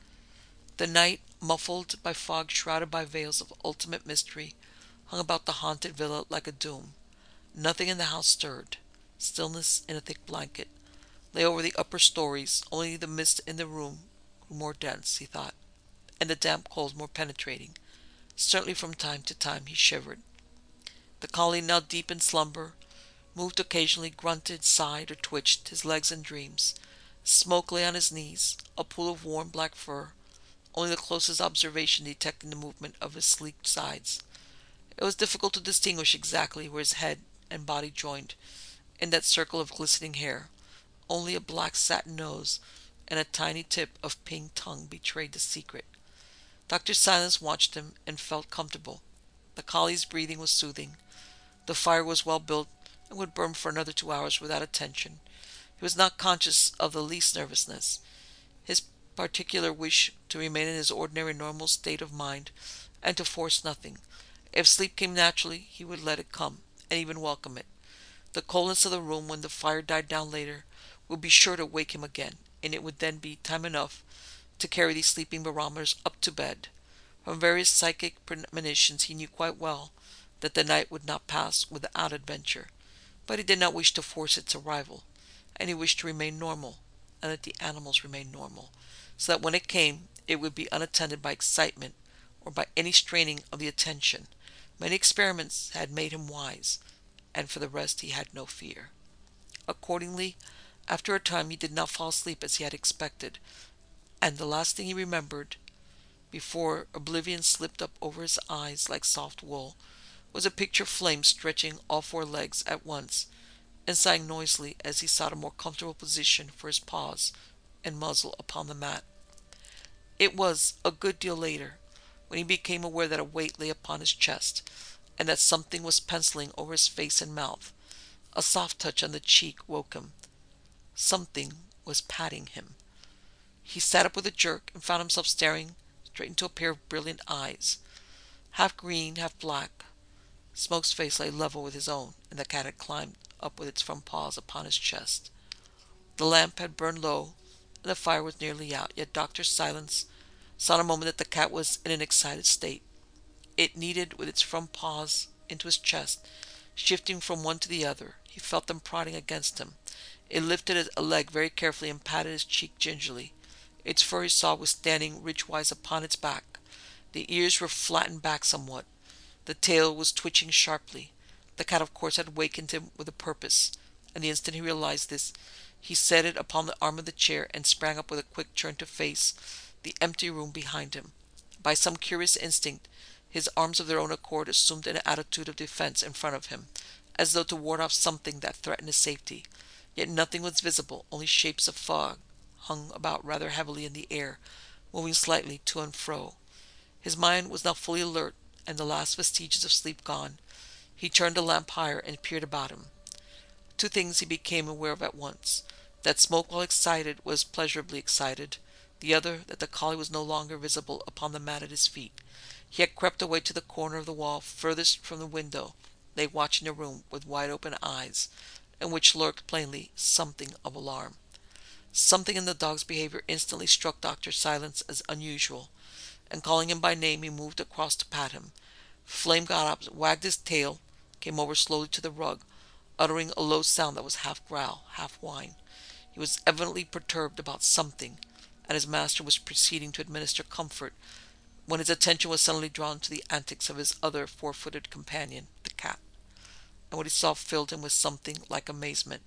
The night, muffled by fog, shrouded by veils of ultimate mystery, hung about the haunted villa like a doom. Nothing in the house stirred. Stillness in a thick blanket lay over the upper stories. Only the mist in the room grew more dense, he thought, and the damp cold more penetrating. Certainly from time to time he shivered. The collie, now deep in slumber, moved occasionally, grunted, sighed, or twitched his legs in dreams. Smoke lay on his knees, a pool of warm black fur, only the closest observation detecting the movement of his sleek sides. It was difficult to distinguish exactly where his head and body joined in that circle of glistening hair. Only a black satin nose and a tiny tip of pink tongue betrayed the secret. Dr. Silence watched him and felt comfortable. The collie's breathing was soothing. The fire was well built and would burn for another 2 hours without attention. He was not conscious of the least nervousness. His particular wish to remain in his ordinary normal state of mind and to force nothing. If sleep came naturally, he would let it come, and even welcome it. The coldness of the room when the fire died down later would be sure to wake him again, and it would then be time enough to carry these sleeping barometers up to bed. From various psychic premonitions he knew quite well that the night would not pass without adventure, but he did not wish to force its arrival, and he wished to remain normal, and that the animals remain normal, so that when it came, it would be unattended by excitement or by any straining of the attention. Many experiments had made him wise, and for the rest he had no fear. Accordingly, after a time he did not fall asleep as he had expected, and the last thing he remembered, before oblivion slipped up over his eyes like soft wool, was a picture of Flame stretching all four legs at once and sighing noisily as he sought a more comfortable position for his paws and muzzle upon the mat. It was a good deal later when he became aware that a weight lay upon his chest, and that something was penciling over his face and mouth. A soft touch on the cheek woke him. Something was patting him. He sat up with a jerk and found himself staring straight into a pair of brilliant eyes, half green, half black. Smoke's face lay level with his own, and the cat had climbed up with its front paws upon his chest. The lamp had burned low, and the fire was nearly out, yet Dr. Silence saw in a moment that the cat was in an excited state. It kneaded with its front paws into his chest, shifting from one to the other. He felt them prodding against him. It lifted a leg very carefully and patted his cheek gingerly. Its fur, he saw, was standing ridgewise upon its back. The ears were flattened back somewhat. The tail was twitching sharply. The cat, of course, had wakened him with a purpose, and the instant he realized this, he set it upon the arm of the chair and sprang up with a quick turn to face the empty room behind him. By some curious instinct, his arms of their own accord assumed an attitude of defense in front of him, as though to ward off something that threatened his safety. Yet nothing was visible, only shapes of fog hung about rather heavily in the air, moving slightly to and fro. His mind was now fully alert, and the last vestiges of sleep gone. He turned the lamp higher and peered about him. Two things he became aware of at once: that Smoke, while excited, was pleasurably excited; the other, that the collie was no longer visible upon the mat at his feet. He had crept away to the corner of the wall furthest from the window, lay watching the room with wide-open eyes, in which lurked plainly something of alarm. Something in the dog's behavior instantly struck Dr. Silence as unusual, and calling him by name, he moved across to pat him. Flame got up, wagged his tail, came over slowly to the rug, uttering a low sound that was half growl, half whine. He was evidently perturbed about something, and his master was proceeding to administer comfort when his attention was suddenly drawn to the antics of his other four-footed companion, the cat, and what he saw filled him with something like amazement.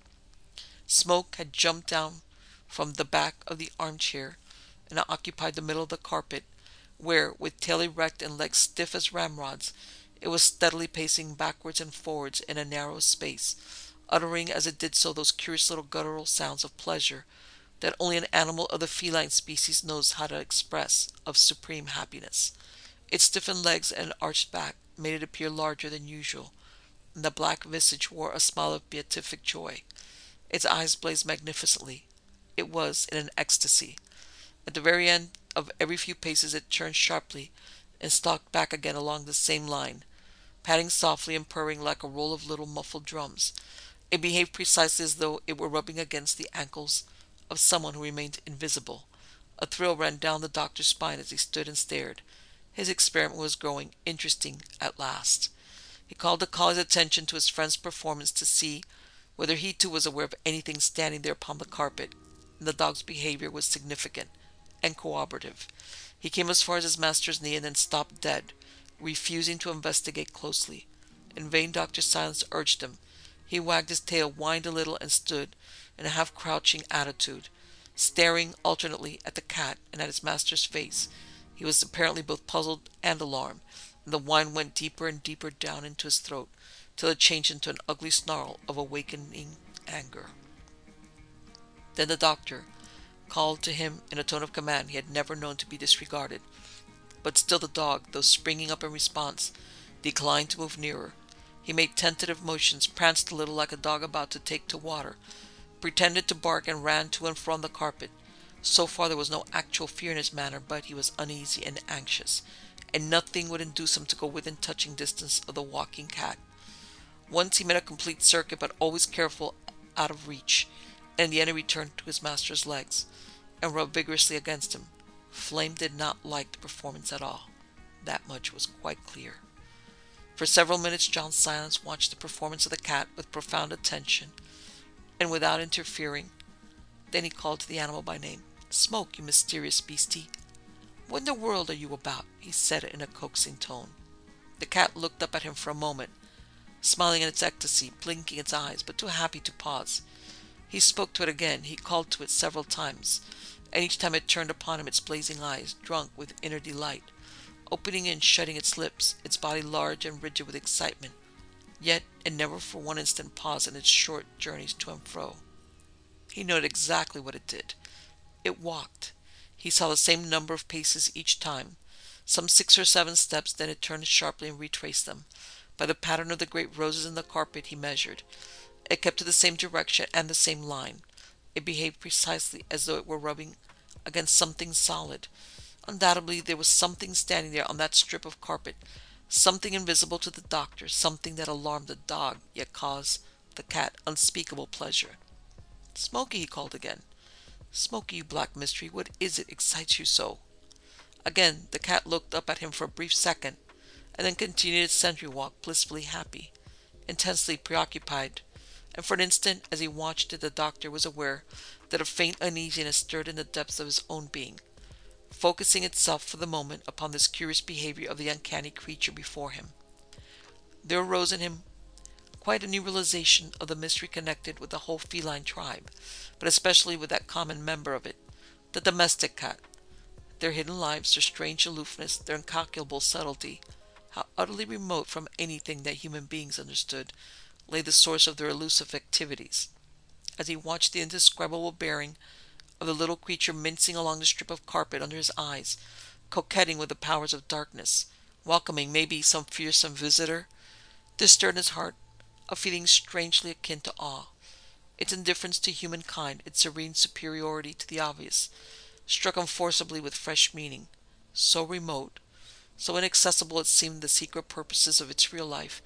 Smoke had jumped down from the back of the armchair and occupied the middle of the carpet, where, with tail erect and legs stiff as ramrods, it was steadily pacing backwards and forwards in a narrow space, uttering as it did so those curious little guttural sounds of pleasure that only an animal of the feline species knows how to express, of supreme happiness. Its stiffened legs and arched back made it appear larger than usual, and the black visage wore a smile of beatific joy. Its eyes blazed magnificently. It was in an ecstasy. At the very end of every few paces it turned sharply and stalked back again along the same line, patting softly and purring like a roll of little muffled drums. It behaved precisely as though it were rubbing against the ankles of someone who remained invisible. A thrill ran down the doctor's spine as he stood and stared. His experiment was growing interesting at last. He called the collie's attention to his friend's performance to see whether he too was aware of anything standing there upon the carpet, and the dog's behavior was significant and corroborative. He came as far as his master's knee and then stopped dead, refusing to investigate closely. In vain Dr. Silence urged him. He wagged his tail, whined a little, and stood in a half-crouching attitude, staring alternately at the cat and at his master's face. He was apparently both puzzled and alarmed, and the whine went deeper and deeper down into his throat, till it changed into an ugly snarl of awakening anger. Then the doctor called to him in a tone of command he had never known to be disregarded, but still the dog, though springing up in response, declined to move nearer. He made tentative motions, pranced a little like a dog about to take to water, pretended to bark, and ran to and fro on the carpet. So far there was no actual fear in his manner, but he was uneasy and anxious, and nothing would induce him to go within touching distance of the walking cat. Once he made a complete circuit, but always careful, out of reach, and in the end he returned to his master's legs, and rubbed vigorously against him. Flame did not like the performance at all. That much was quite clear. For several minutes John Silence watched the performance of the cat with profound attention, and without interfering. Then he called to the animal by name. "Smoke, you mysterious beastie. What in the world are you about?" he said in a coaxing tone. The cat looked up at him for a moment, smiling in its ecstasy, blinking its eyes, but too happy to pause. He spoke to it again. He called to it several times, and each time it turned upon him its blazing eyes, drunk with inner delight, opening and shutting its lips, its body large and rigid with excitement. Yet it never for one instant paused in its short journeys to and fro. He noted exactly what it did. It walked. He saw the same number of paces each time, some 6 or 7 steps, then it turned sharply and retraced them. By the pattern of the great roses in the carpet he measured. It kept to the same direction and the same line. It behaved precisely as though it were rubbing against something solid. Undoubtedly there was something standing there on that strip of carpet, something invisible to the doctor, something that alarmed the dog, yet caused the cat unspeakable pleasure. "Smoky," he called again. "Smoky, you black mystery, what is it excites you so?" Again the cat looked up at him for a brief second, and then continued its sentry walk, blissfully happy, intensely preoccupied, and for an instant, as he watched it, the doctor was aware that a faint uneasiness stirred in the depths of his own being, focusing itself for the moment upon this curious behavior of the uncanny creature before him. There arose in him quite a new realization of the mystery connected with the whole feline tribe, but especially with that common member of it, the domestic cat. Their hidden lives, their strange aloofness, their incalculable subtlety, how utterly remote from anything that human beings understood, lay the source of their elusive activities. As he watched the indescribable bearing of the little creature mincing along the strip of carpet under his eyes, coquetting with the powers of darkness, welcoming, maybe, some fearsome visitor, there stirred in his heart a feeling strangely akin to awe. Its indifference to humankind, its serene superiority to the obvious, struck him forcibly with fresh meaning. So remote, so inaccessible it seemed the secret purposes of its real life,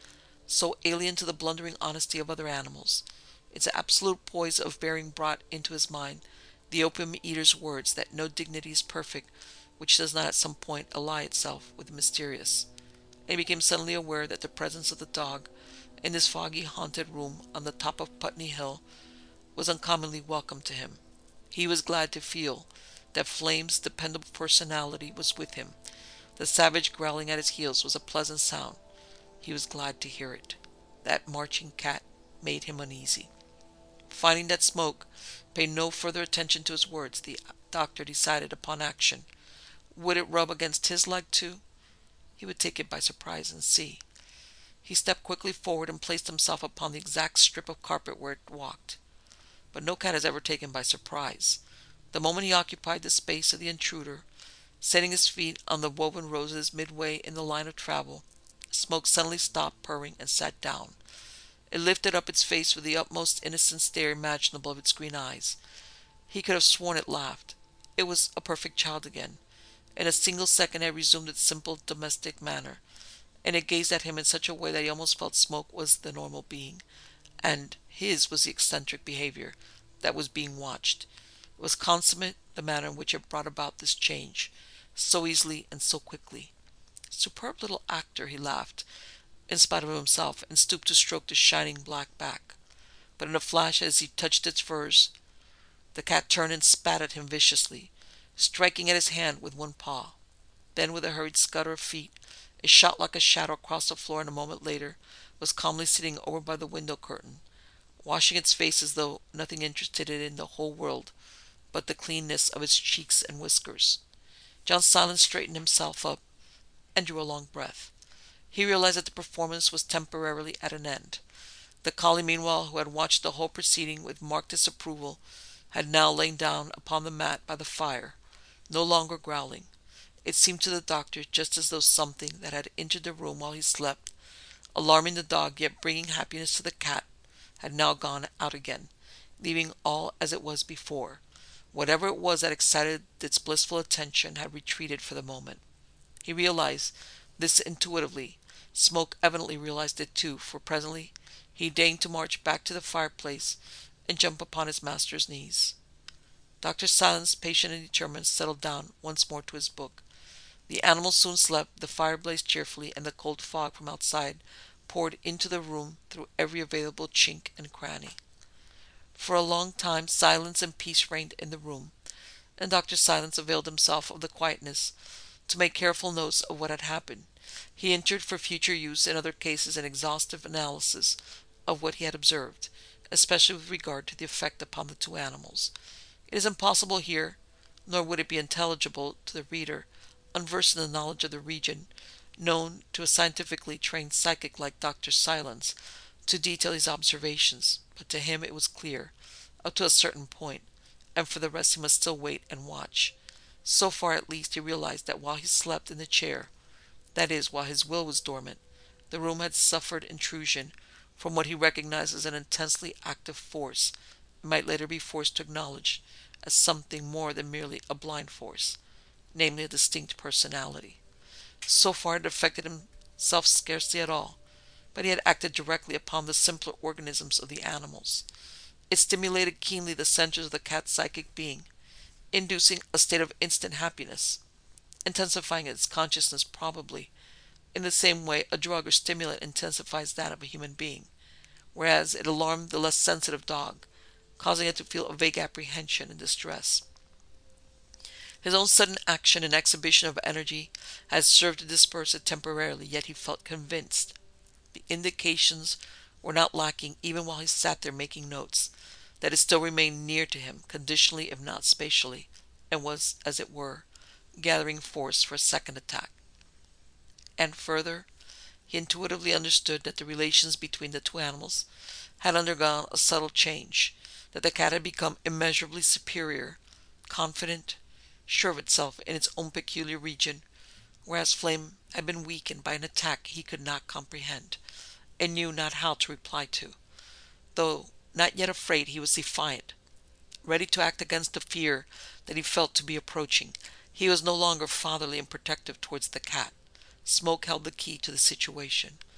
so alien to the blundering honesty of other animals. Its absolute poise of bearing brought into his mind the opium eater's words that no dignity is perfect which does not at some point ally itself with the mysterious, and he became suddenly aware that the presence of the dog in this foggy haunted room on the top of Putney Hill was uncommonly welcome to him. He was glad to feel that Flame's dependable personality was with him. The savage growling at his heels was a pleasant sound. He was glad to hear it. That marching cat made him uneasy. Finding that Smoke paid no further attention to his words, the doctor decided upon action. Would it rub against his leg too? He would take it by surprise and see. He stepped quickly forward and placed himself upon the exact strip of carpet where it walked. But no cat is ever taken by surprise. The moment he occupied the space of the intruder, setting his feet on the woven roses midway in the line of travel, Smoke suddenly stopped purring and sat down. It lifted up its face with the utmost innocent stare imaginable of its green eyes. He could have sworn it laughed. It was a perfect child again. In a single second it had resumed its simple domestic manner, and it gazed at him in such a way that he almost felt Smoke was the normal being, and his was the eccentric behavior that was being watched. It was consummate, the manner in which it brought about this change, so easily and so quickly. Superb little actor, he laughed, in spite of himself, and stooped to stroke the shining black back. But in a flash, as he touched its furs, the cat turned and spat at him viciously, striking at his hand with one paw. Then, with a hurried scutter of feet, it shot like a shadow across the floor, and a moment later was calmly sitting over by the window curtain, washing its face as though nothing interested it in the whole world but the cleanness of its cheeks and whiskers. John Silence straightened himself up and drew a long breath. He realized that the performance was temporarily at an end. The collie, meanwhile, who had watched the whole proceeding with marked disapproval, had now lain down upon the mat by the fire, no longer growling. It seemed to the doctor just as though something that had entered the room while he slept, alarming the dog yet bringing happiness to the cat, had now gone out again, leaving all as it was before. Whatever it was that excited its blissful attention had retreated for the moment. He realized this intuitively. Smoke evidently realized it too, for presently he deigned to march back to the fireplace and jump upon his master's knees. Dr. Silence, patient and determined, settled down once more to his book. The animal soon slept, the fire blazed cheerfully, and the cold fog from outside poured into the room through every available chink and cranny. For a long time silence and peace reigned in the room, and Dr. Silence availed himself of the quietness to make careful notes of what had happened. He entered for future use in other cases an exhaustive analysis of what he had observed, especially with regard to the effect upon the two animals. It is impossible here, nor would it be intelligible to the reader unversed in the knowledge of the region, known to a scientifically trained psychic like Dr. Silence, to detail his observations, but to him it was clear, up to a certain point, and for the rest he must still wait and watch. So far at least he realized that while he slept in the chair, that is, while his will was dormant, the room had suffered intrusion from what he recognized as an intensely active force, and might later be forced to acknowledge as something more than merely a blind force, namely a distinct personality. So far it affected himself scarcely at all, but he had acted directly upon the simpler organisms of the animals. It stimulated keenly the centers of the cat's psychic being, inducing a state of instant happiness, intensifying its consciousness probably in the same way a drug or stimulant intensifies that of a human being, whereas it alarmed the less sensitive dog, causing it to feel a vague apprehension and distress. His own sudden action and exhibition of energy had served to disperse it temporarily, yet he felt convinced the indications were not lacking even while he sat there making notes, that it still remained near to him, conditionally if not spatially, and was, as it were, gathering force for a second attack. And further, he intuitively understood that the relations between the two animals had undergone a subtle change, that the cat had become immeasurably superior, confident, sure of itself in its own peculiar region, whereas Flame had been weakened by an attack he could not comprehend, and knew not how to reply to. Though not yet afraid, he was defiant, ready to act against the fear that he felt to be approaching. He was no longer fatherly and protective towards the cat. Smoke held the key to the situation,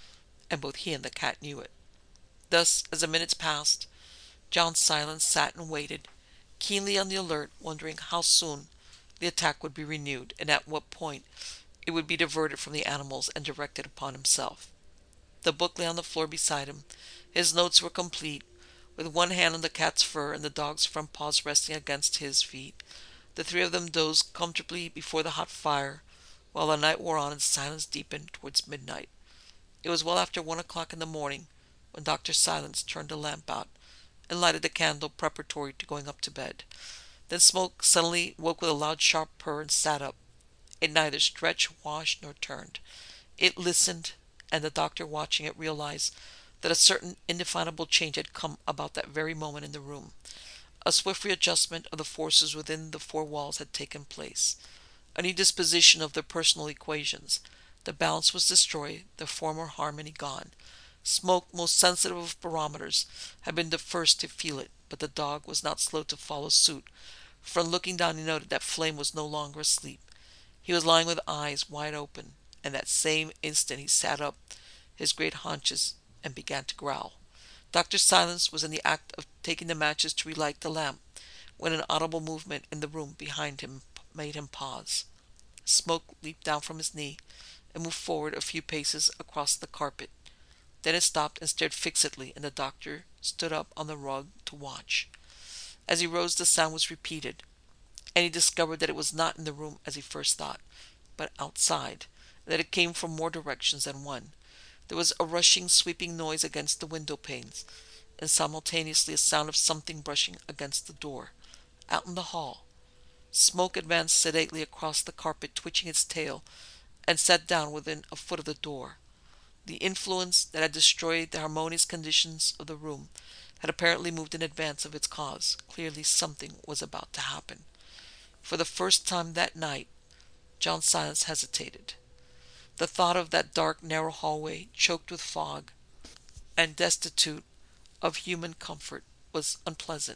and both he and the cat knew it. Thus, as the minutes passed, John Silence sat and waited, keenly on the alert, wondering how soon the attack would be renewed, and at what point it would be diverted from the animals and directed upon himself. The book lay on the floor beside him. His notes were complete. With one hand on the cat's fur and the dog's front paws resting against his feet, the three of them dozed comfortably before the hot fire, while the night wore on and silence deepened towards midnight. It was well after 1 o'clock in the morning when Dr. Silence turned the lamp out and lighted the candle preparatory to going up to bed. Then Smoke suddenly woke with a loud sharp purr and sat up. It neither stretched, washed, nor turned. It listened, and the doctor, watching it, realized that a certain indefinable change had come about that very moment in the room. A swift readjustment of the forces within the four walls had taken place. A new disposition of the personal equations. The balance was destroyed, the former harmony gone. Smoke, most sensitive of barometers, had been the first to feel it, but the dog was not slow to follow suit. From looking down he noted that Flame was no longer asleep. He was lying with eyes wide open, and that same instant he sat up, his great haunches, and began to growl. Dr. Silence was in the act of taking the matches to relight the lamp, when an audible movement in the room behind him made him pause. Smoke leaped down from his knee and moved forward a few paces across the carpet. Then it stopped and stared fixedly, and the doctor stood up on the rug to watch. As he rose, the sound was repeated, and he discovered that it was not in the room as he first thought, but outside, and that it came from more directions than one. There was a rushing, sweeping noise against the window panes, and simultaneously a sound of something brushing against the door. Out in the hall, Smoke advanced sedately across the carpet, twitching its tail, and sat down within a foot of the door. The influence that had destroyed the harmonious conditions of the room had apparently moved in advance of its cause. Clearly something was about to happen. For the first time that night, John Silence hesitated. The thought of that dark, narrow hallway, choked with fog and destitute of human comfort, was unpleasant.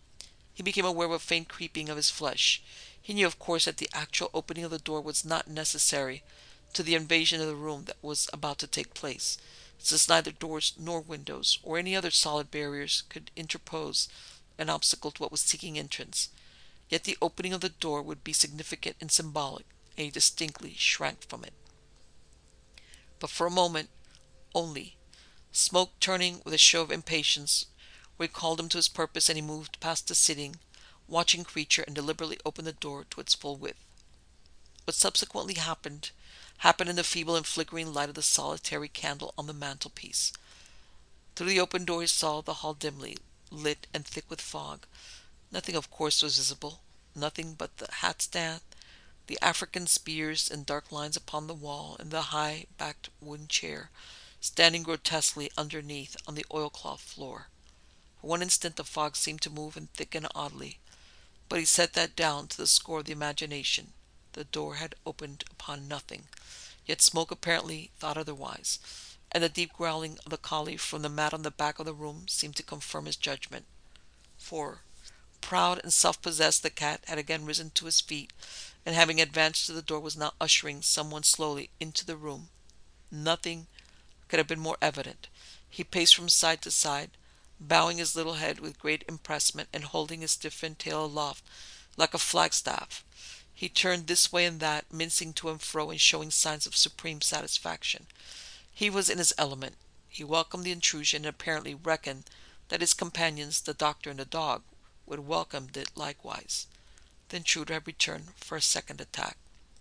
He became aware of a faint creeping of his flesh. He knew, of course, that the actual opening of the door was not necessary to the invasion of the room that was about to take place, since neither doors nor windows or any other solid barriers could interpose an obstacle to what was seeking entrance. Yet the opening of the door would be significant and symbolic, and he distinctly shrank from it. But for a moment only, Smoke, turning with a show of impatience, recalled him to his purpose, and he moved past the sitting, watching creature and deliberately opened the door to its full width. What subsequently happened in the feeble and flickering light of the solitary candle on the mantelpiece. Through the open door he saw the hall dimly lit and thick with fog. Nothing, of course, was visible. Nothing but the hat-stand, the African spears in dark lines upon the wall, and the high-backed wooden chair, standing grotesquely underneath on the oilcloth floor. For one instant the fog seemed to move and thicken oddly, but he set that down to the score of the imagination. The door had opened upon nothing, yet Smoke apparently thought otherwise, and the deep growling of the collie from the mat on the back of the room seemed to confirm his judgment. For, proud and self-possessed, the cat had again risen to his feet, and having advanced to the door was now ushering someone slowly into the room. Nothing could have been more evident. He paced from side to side, bowing his little head with great empressement and holding his stiffened tail aloft like a flagstaff. He turned this way and that, mincing to and fro and showing signs of supreme satisfaction. He was in his element. He welcomed the intrusion and apparently reckoned that his companions, the doctor and the dog, would welcome it likewise. The intruder had returned for a second attack.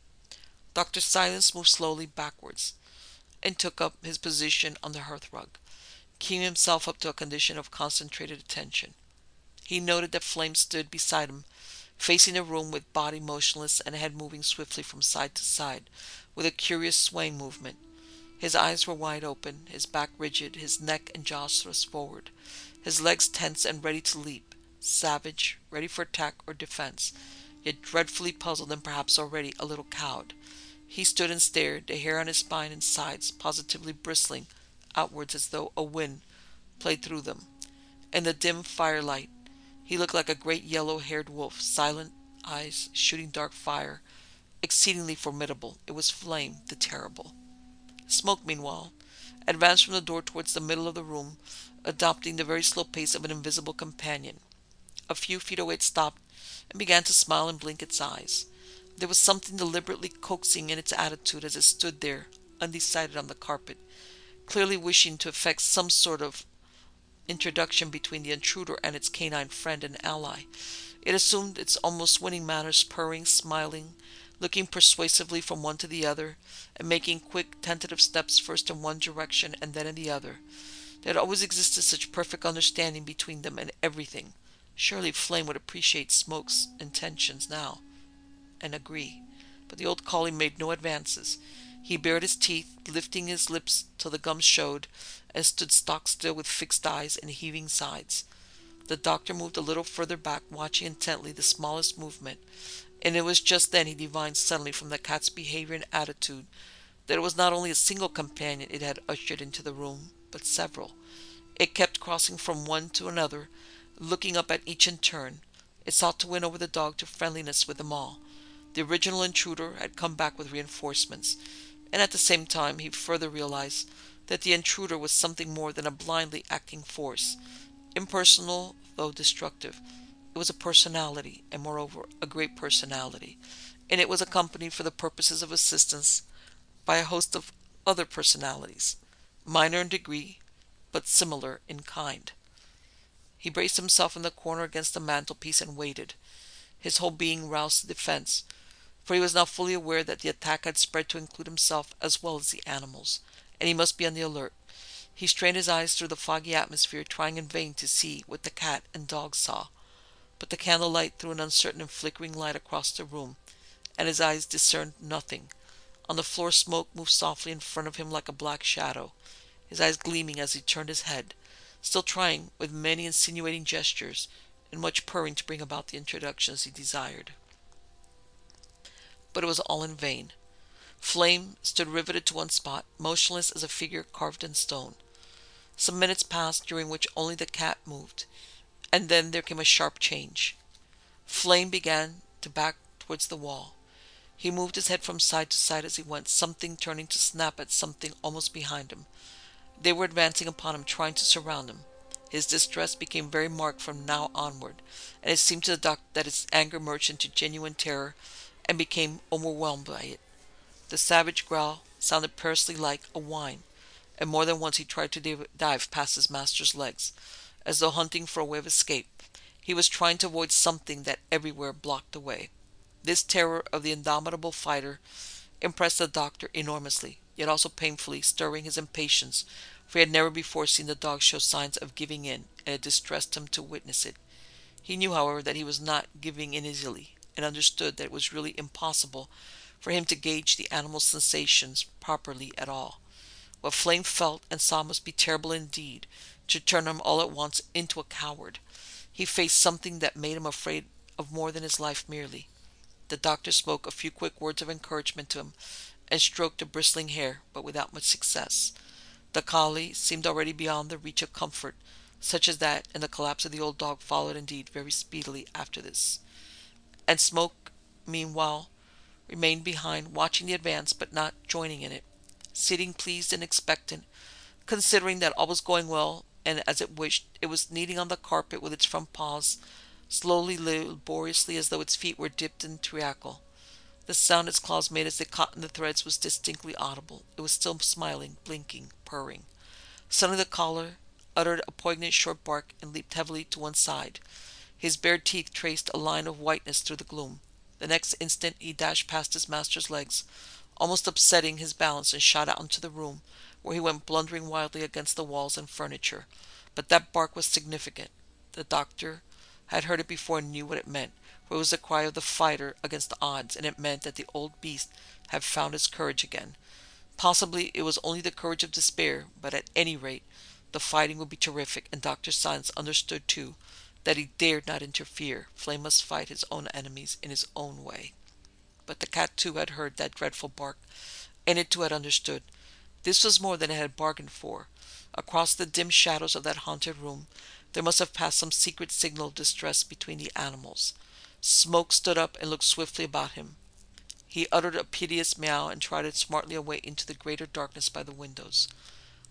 Dr. Silence moved slowly backwards and took up his position on the hearthrug, keeping himself up to a condition of concentrated attention. He noted that Flame stood beside him, facing the room with body motionless and head moving swiftly from side to side with a curious swaying movement. His eyes were wide open, his back rigid, his neck and jaws thrust forward, his legs tense and ready to leap, savage, ready for attack or defense, yet dreadfully puzzled and perhaps already a little cowed. He stood and stared, the hair on his spine and sides positively bristling outwards as though a wind played through them. In the dim firelight, he looked like a great yellow-haired wolf, silent, eyes shooting dark fire, exceedingly formidable. It was Flame, the terrible. Smoke, meanwhile, advanced from the door towards the middle of the room, adopting the very slow pace of an invisible companion. A few feet away it stopped and began to smile and blink its eyes. There was something deliberately coaxing in its attitude as it stood there, undecided on the carpet, clearly wishing to effect some sort of introduction between the intruder and its canine friend and ally. It assumed its almost winning manners, purring, smiling, looking persuasively from one to the other, and making quick, tentative steps first in one direction and then in the other. There had always existed such perfect understanding between them and everything. Surely Flame would appreciate Smoke's intentions now, and agree. But the old collie made no advances. He bared his teeth, lifting his lips till the gums showed, and stood stock still with fixed eyes and heaving sides. The doctor moved a little further back, watching intently the smallest movement, and it was just then he divined suddenly from the cat's behavior and attitude that it was not only a single companion it had ushered into the room, but several. It kept crossing from one to another, looking up at each in turn. It sought to win over the dog to friendliness with them all. The original intruder had come back with reinforcements, and at the same time he further realized that the intruder was something more than a blindly acting force, impersonal though destructive. It was a personality, and moreover a great personality, and it was accompanied for the purposes of assistance by a host of other personalities, minor in degree, but similar in kind. He braced himself in the corner against the mantelpiece and waited, his whole being roused to defense, for he was now fully aware that the attack had spread to include himself as well as the animals, and he must be on the alert. He strained his eyes through the foggy atmosphere, trying in vain to see what the cat and dog saw, but the candlelight threw an uncertain and flickering light across the room, and his eyes discerned nothing. On the floor Smoke moved softly in front of him like a black shadow, his eyes gleaming as he turned his head, still trying, with many insinuating gestures and much purring, to bring about the introductions he desired. But it was all in vain. Flame stood riveted to one spot, motionless as a figure carved in stone. Some minutes passed, during which only the cat moved, and then there came a sharp change. Flame began to back towards the wall. He moved his head from side to side as he went, something turning to snap at something almost behind him. They were advancing upon him, trying to surround him. His distress became very marked from now onward, and it seemed to the doctor that his anger merged into genuine terror and became overwhelmed by it. The savage growl sounded perilously like a whine, and more than once he tried to dive past his master's legs, as though hunting for a way of escape. He was trying to avoid something that everywhere blocked the way. This terror of the indomitable fighter impressed the doctor enormously, yet also painfully, stirring his impatience, for he had never before seen the dog show signs of giving in, and it distressed him to witness it. He knew, however, that he was not giving in easily, and understood that it was really impossible for him to gauge the animal's sensations properly at all. What Flame felt and saw must be terrible indeed, to turn him all at once into a coward. He faced something that made him afraid of more than his life merely. The doctor spoke a few quick words of encouragement to him, and stroked the bristling hair, but without much success. The collie seemed already beyond the reach of comfort, such as that, and the collapse of the old dog followed indeed very speedily after this. And Smoke, meanwhile, remained behind, watching the advance, but not joining in it, sitting pleased and expectant, considering that all was going well, and as it wished, it was kneading on the carpet with its front paws, slowly, laboriously, as though its feet were dipped in treacle. The sound its claws made as they caught in the threads was distinctly audible. It was still smiling, blinking, purring. Suddenly the collar uttered a poignant short bark and leaped heavily to one side. His bared teeth traced a line of whiteness through the gloom. The next instant he dashed past his master's legs, almost upsetting his balance, and shot out into the room, where he went blundering wildly against the walls and furniture. But that bark was significant. The doctor had heard it before and knew what it meant, for it was the cry of the fighter against the odds, and it meant that the old beast had found its courage again. Possibly it was only the courage of despair, but at any rate the fighting would be terrific, and Dr. Silence understood too that he dared not interfere. Flame must fight his own enemies in his own way. But the cat too had heard that dreadful bark, and it too had understood. This was more than it had bargained for. Across the dim shadows of that haunted room there must have passed some secret signal of distress between the animals. Smoke stood up and looked swiftly about him. He uttered a piteous meow and trotted smartly away into the greater darkness by the windows.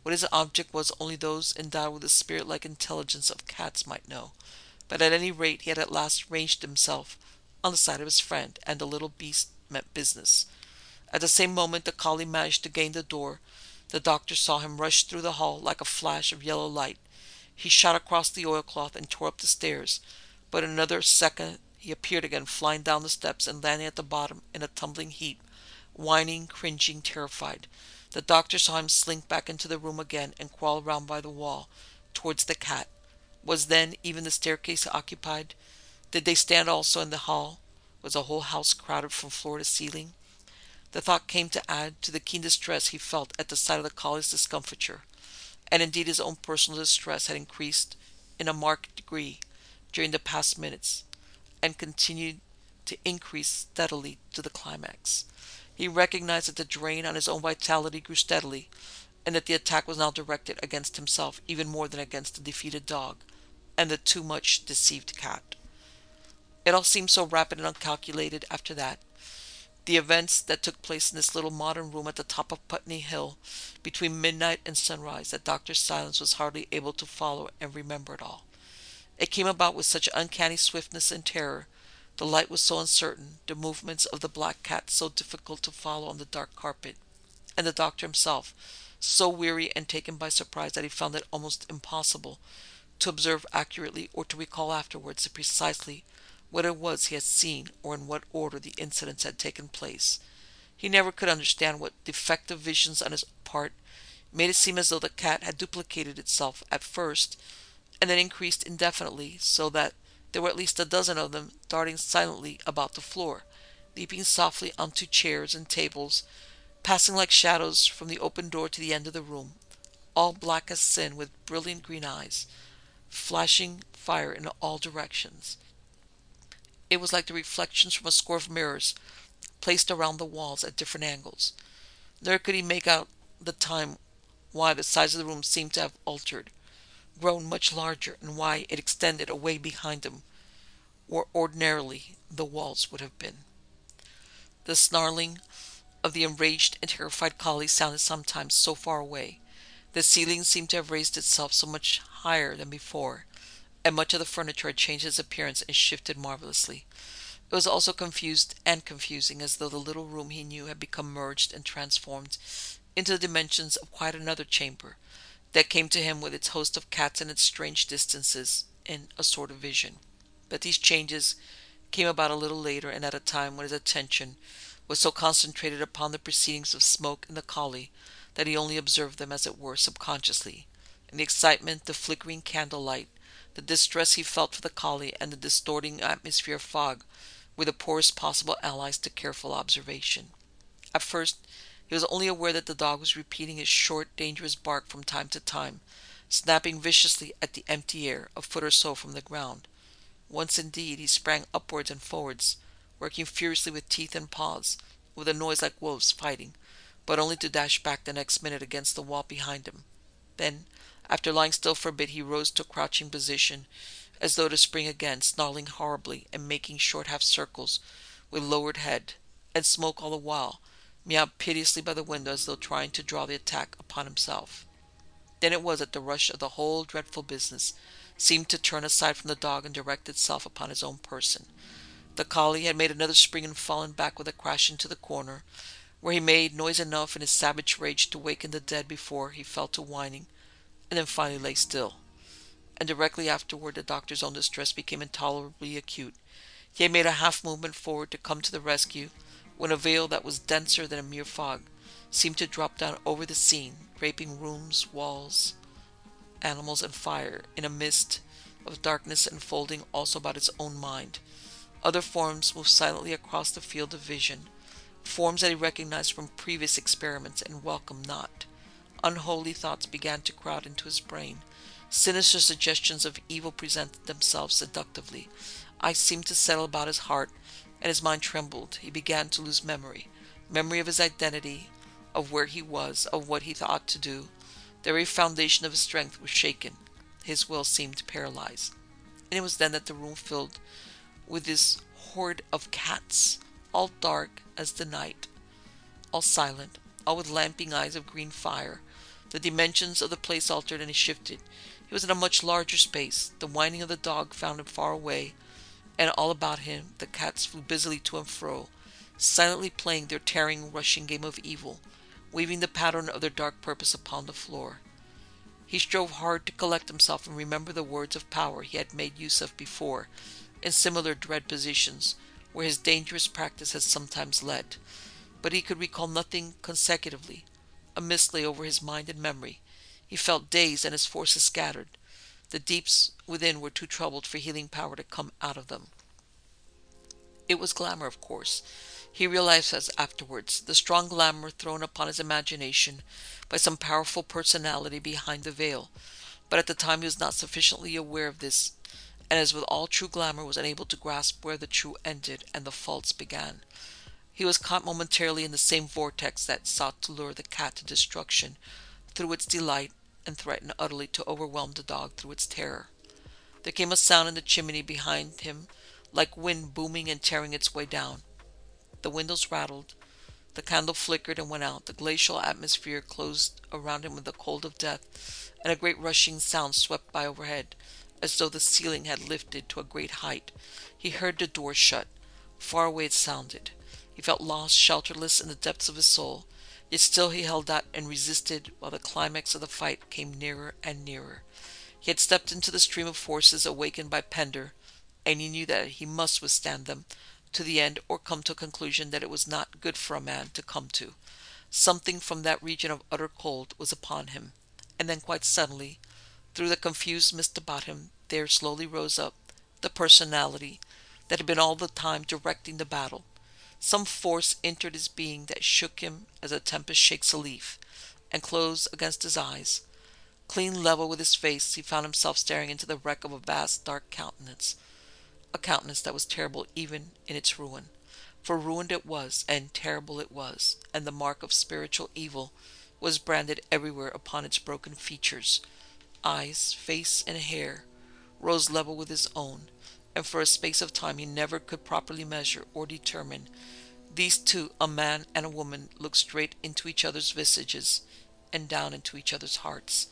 What his object was only those endowed with the spirit-like intelligence of cats might know, but at any rate he had at last ranged himself on the side of his friend, and the little beast meant business. At the same moment the collie managed to gain the door, the doctor saw him rush through the hall like a flash of yellow light. He shot across the oilcloth and tore up the stairs, but in another second he appeared again, flying down the steps and landing at the bottom in a tumbling heap, whining, cringing, terrified. The doctor saw him slink back into the room again and crawl round by the wall towards the cat. Was then even the staircase occupied? Did they stand also in the hall? Was the whole house crowded from floor to ceiling? The thought came to add to the keen distress he felt at the sight of the collie's discomfiture, and indeed his own personal distress had increased in a marked degree during the past minutes, and continued to increase steadily to the climax. He recognized that the drain on his own vitality grew steadily, and that the attack was now directed against himself even more than against the defeated dog and the too much deceived cat. It all seemed so rapid and uncalculated after that. The events that took place in this little modern room at the top of Putney Hill between midnight and sunrise that Dr. Silence was hardly able to follow and remember it all. It came about with such uncanny swiftness and terror, the light was so uncertain, the movements of the black cat so difficult to follow on the dark carpet, and the doctor himself so weary and taken by surprise that he found it almost impossible to observe accurately or to recall afterwards precisely what it was he had seen or in what order the incidents had taken place. He never could understand what defective visions on his part made it seem as though the cat had duplicated itself at first and then increased indefinitely, so that there were at least a dozen of them darting silently about the floor, leaping softly onto chairs and tables, passing like shadows from the open door to the end of the room, all black as sin, with brilliant green eyes, flashing fire in all directions. It was like the reflections from a score of mirrors placed around the walls at different angles. Nor could he make out the time why the size of the room seemed to have altered, grown much larger, and why it extended away behind him, where ordinarily the walls would have been. The snarling of the enraged and terrified collie sounded sometimes so far away. The ceiling seemed to have raised itself so much higher than before, and much of the furniture had changed its appearance and shifted marvelously. It was also confused and confusing, as though the little room he knew had become merged and transformed into the dimensions of quite another chamber, that came to him with its host of cats and its strange distances in a sort of vision. But these changes came about a little later, and at a time when his attention was so concentrated upon the proceedings of Smoke and the collie that he only observed them, as it were, subconsciously. In the excitement, the flickering candlelight, the distress he felt for the collie, and the distorting atmosphere of fog were the poorest possible allies to careful observation. At first he was only aware that the dog was repeating his short, dangerous bark from time to time, snapping viciously at the empty air, a foot or so from the ground. Once, indeed, he sprang upwards and forwards, working furiously with teeth and paws, with a noise like wolves fighting, but only to dash back the next minute against the wall behind him. Then, after lying still for a bit, he rose to a crouching position, as though to spring again, snarling horribly and making short half-circles with lowered head, and Smoke all the while meowed piteously by the window, as though trying to draw the attack upon himself. Then it was that the rush of the whole dreadful business seemed to turn aside from the dog and direct itself upon his own person. The collie had made another spring and fallen back with a crash into the corner, where he made noise enough in his savage rage to waken the dead before he fell to whining, and then finally lay still. And directly afterward the doctor's own distress became intolerably acute. He had made a half-movement forward to come to the rescue, when a veil that was denser than a mere fog seemed to drop down over the scene, draping rooms, walls, animals, and fire, in a mist of darkness enfolding also about his own mind. Other forms moved silently across the field of vision, forms that he recognized from previous experiments and welcomed not. Unholy thoughts began to crowd into his brain. Sinister suggestions of evil presented themselves seductively. Eyes seemed to settle about his heart, and his mind trembled. He began to lose memory of his identity, of where he was, of what he ought to do. The very foundation of his strength was shaken. His will seemed paralyzed. And it was then that the room filled with this horde of cats, all dark as the night, all silent, all with lamping eyes of green fire, The dimensions of the place altered and he shifted. He was in a much larger space. The whining of the dog found him far away, and all about him the cats flew busily to and fro, silently playing their tearing, rushing game of evil, weaving the pattern of their dark purpose upon the floor. He strove hard to collect himself and remember the words of power he had made use of before, in similar dread positions, where his dangerous practice had sometimes led. But he could recall nothing consecutively. A mist lay over his mind and memory. He felt dazed and his forces scattered. The deeps within were too troubled for healing power to come out of them. It was glamour, of course. He realized as afterwards, the strong glamour thrown upon his imagination by some powerful personality behind the veil. But at the time he was not sufficiently aware of this, and as with all true glamour was unable to grasp where the true ended and the false began. He was caught momentarily in the same vortex that sought to lure the cat to destruction through its delight and threatened utterly to overwhelm the dog through its terror. There came a sound in the chimney behind him, like wind booming and tearing its way down. The windows rattled, the candle flickered and went out, the glacial atmosphere closed around him with the cold of death, and a great rushing sound swept by overhead, as though the ceiling had lifted to a great height. He heard the door shut. Far away it sounded. He felt lost, shelterless in the depths of his soul, yet still he held out and resisted while the climax of the fight came nearer and nearer. He had stepped into the stream of forces awakened by Pender, and he knew that he must withstand them to the end or come to a conclusion that it was not good for a man to come to. Something from that region of utter cold was upon him, and then quite suddenly, through the confused mist about him, there slowly rose up the personality that had been all the time directing the battle. Some force entered his being that shook him as a tempest shakes a leaf, and closed against his eyes. Clean level with his face, he found himself staring into the wreck of a vast dark countenance, a countenance that was terrible even in its ruin. For ruined it was, and terrible it was, and the mark of spiritual evil was branded everywhere upon its broken features. Eyes, face, and hair rose level with his own, and for a space of time he never could properly measure or determine. These two, a man and a woman, looked straight into each other's visages and down into each other's hearts.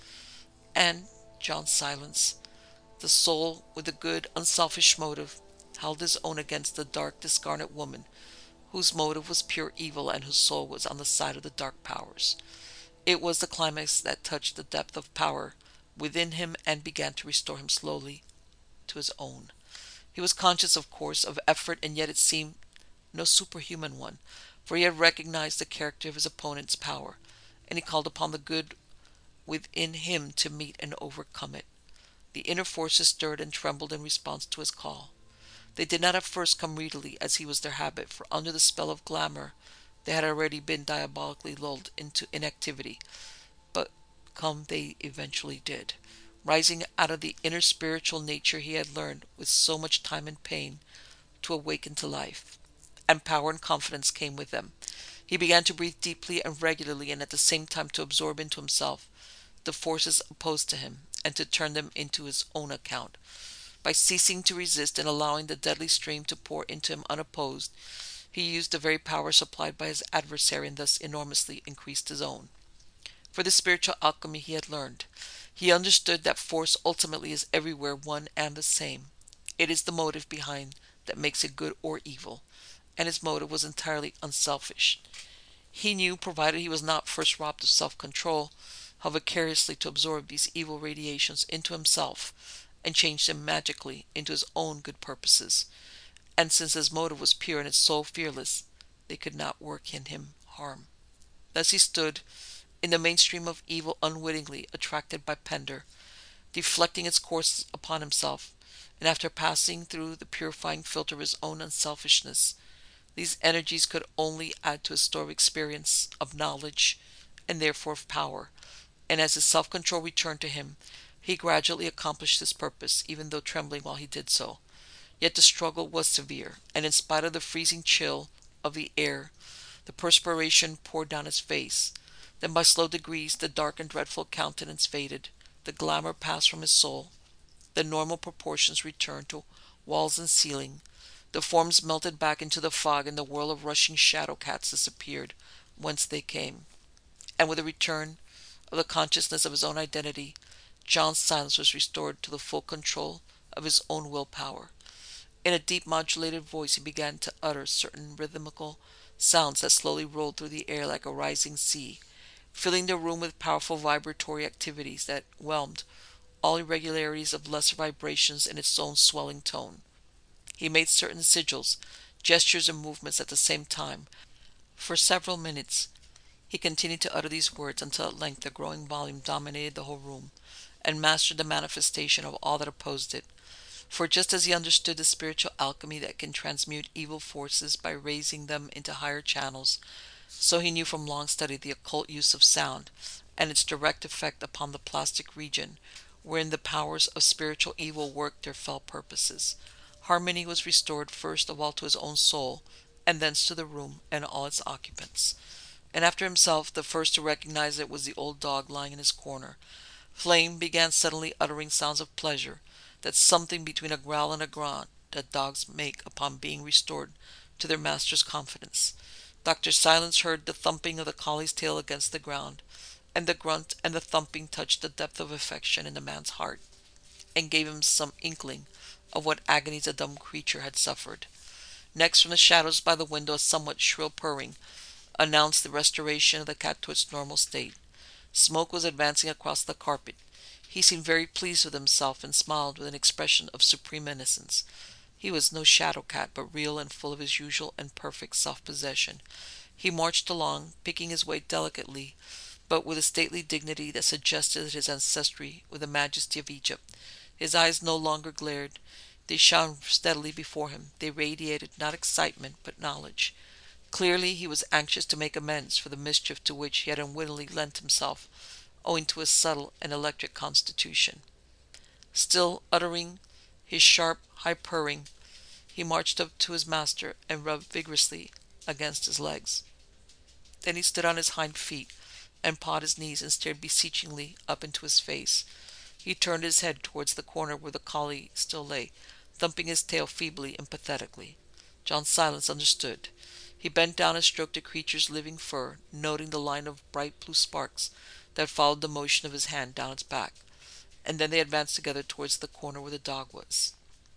And John Silence, the soul with a good, unselfish motive, held his own against the dark, discarnate woman, whose motive was pure evil and whose soul was on the side of the dark powers. It was the climax that touched the depth of power within him and began to restore him slowly to his own. He was conscious, of course, of effort, and yet it seemed no superhuman one, for he had recognized the character of his opponent's power, and he called upon the good within him to meet and overcome it. The inner forces stirred and trembled in response to his call. They did not at first come readily, as he was their habit, for under the spell of glamour they had already been diabolically lulled into inactivity, but come they eventually did, rising out of the inner spiritual nature he had learned with so much time and pain to awaken to life. And power and confidence came with them. He began to breathe deeply and regularly, and at the same time to absorb into himself the forces opposed to him, and to turn them into his own account. By ceasing to resist and allowing the deadly stream to pour into him unopposed, he used the very power supplied by his adversary and thus enormously increased his own. For the spiritual alchemy he had learned. He understood that force ultimately is everywhere one and the same. It is the motive behind that makes it good or evil, and his motive was entirely unselfish. He knew, provided he was not first robbed of self-control, how vicariously to absorb these evil radiations into himself and change them magically into his own good purposes. And since his motive was pure and his soul fearless, they could not work in him harm. Thus he stood in the mainstream of evil, unwittingly attracted by Pender, deflecting its course upon himself, and after passing through the purifying filter of his own unselfishness, these energies could only add to his store of experience, of knowledge, and therefore of power, and as his self-control returned to him, he gradually accomplished his purpose, even though trembling while he did so. Yet the struggle was severe, and in spite of the freezing chill of the air, the perspiration poured down his face. Then by slow degrees the dark and dreadful countenance faded, the glamour passed from his soul, the normal proportions returned to walls and ceiling, the forms melted back into the fog, and the whirl of rushing shadow cats disappeared whence they came. And with the return of the consciousness of his own identity, John Silence was restored to the full control of his own willpower. In a deep modulated voice he began to utter certain rhythmical sounds that slowly rolled through the air like a rising sea, filling the room with powerful vibratory activities that whelmed all irregularities of lesser vibrations in its own swelling tone. He made certain sigils, gestures, and movements at the same time. For several minutes he continued to utter these words until at length the growing volume dominated the whole room and mastered the manifestation of all that opposed it. For just as he understood the spiritual alchemy that can transmute evil forces by raising them into higher channels, so he knew from long study the occult use of sound and its direct effect upon the plastic region wherein the powers of spiritual evil worked their fell purposes. Harmony was restored first of all to his own soul, and thence to the room and all its occupants. And after himself, the first to recognize it was the old dog lying in his corner. Flame began suddenly uttering sounds of pleasure, that something between a growl and a grunt that dogs make upon being restored to their master's confidence. Dr. Silence heard the thumping of the collie's tail against the ground, and the grunt and the thumping touched the depth of affection in the man's heart, and gave him some inkling of what agonies the dumb creature had suffered. Next, from the shadows by the window, a somewhat shrill purring announced the restoration of the cat to its normal state. Smoke was advancing across the carpet. He seemed very pleased with himself and smiled with an expression of supreme innocence. He was no shadow cat, but real and full of his usual and perfect self-possession. He marched along, picking his way delicately, but with a stately dignity that suggested his ancestry with the majesty of Egypt. His eyes no longer glared. They shone steadily before him. They radiated not excitement, but knowledge. Clearly he was anxious to make amends for the mischief to which he had unwittingly lent himself, owing to his subtle and electric constitution. Still uttering his sharp, high purring, he marched up to his master and rubbed vigorously against his legs. Then he stood on his hind feet and pawed his knees and stared beseechingly up into his face. He turned his head towards the corner where the collie still lay, thumping his tail feebly and pathetically. John Silence understood. He bent down and stroked the creature's living fur, noting the line of bright blue sparks that followed the motion of his hand down its back, and then they advanced together towards the corner where the dog was.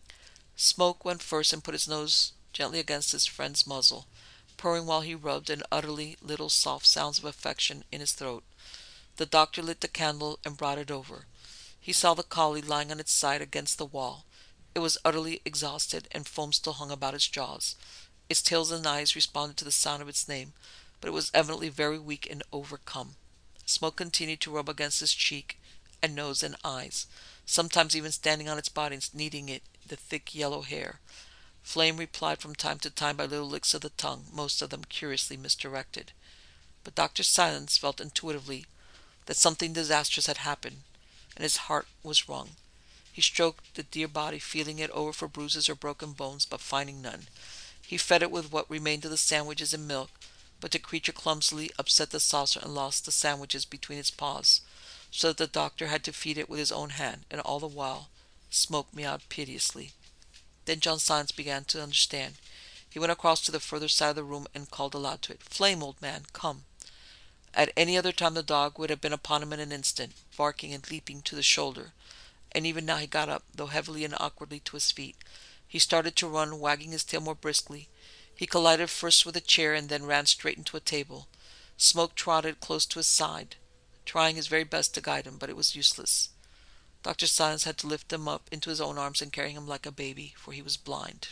Smoke went first and put his nose gently against his friend's muzzle, purring while he rubbed and utterly little soft sounds of affection in his throat. The doctor lit the candle and brought it over. He saw the collie lying on its side against the wall. It was utterly exhausted, and foam still hung about its jaws. Its tails and eyes responded to the sound of its name, but it was evidently very weak and overcome. Smoke continued to rub against its cheek and nose and eyes, sometimes even standing on its body and kneading it the thick yellow hair. Flame replied from time to time by little licks of the tongue, most of them curiously misdirected. But Dr. Silence felt intuitively that something disastrous had happened, and his heart was wrung. He stroked the dear body, feeling it over for bruises or broken bones, but finding none. He fed it with what remained of the sandwiches and milk, but the creature clumsily upset the saucer and lost the sandwiches between its paws, so that the doctor had to feed it with his own hand, and all the while Smoke meowed piteously. Then John Silence began to understand. He went across to the further side of the room and called aloud to it, "Flame, old man, come." At any other time the dog would have been upon him in an instant, barking and leaping to the shoulder, and even now he got up, though heavily and awkwardly, to his feet. He started to run, wagging his tail more briskly. He collided first with a chair and then ran straight into a table. Smoke trotted close to his side, trying his very best to guide him, but it was useless. Dr. Silence had to lift him up into his own arms and carry him like a baby, for he was blind.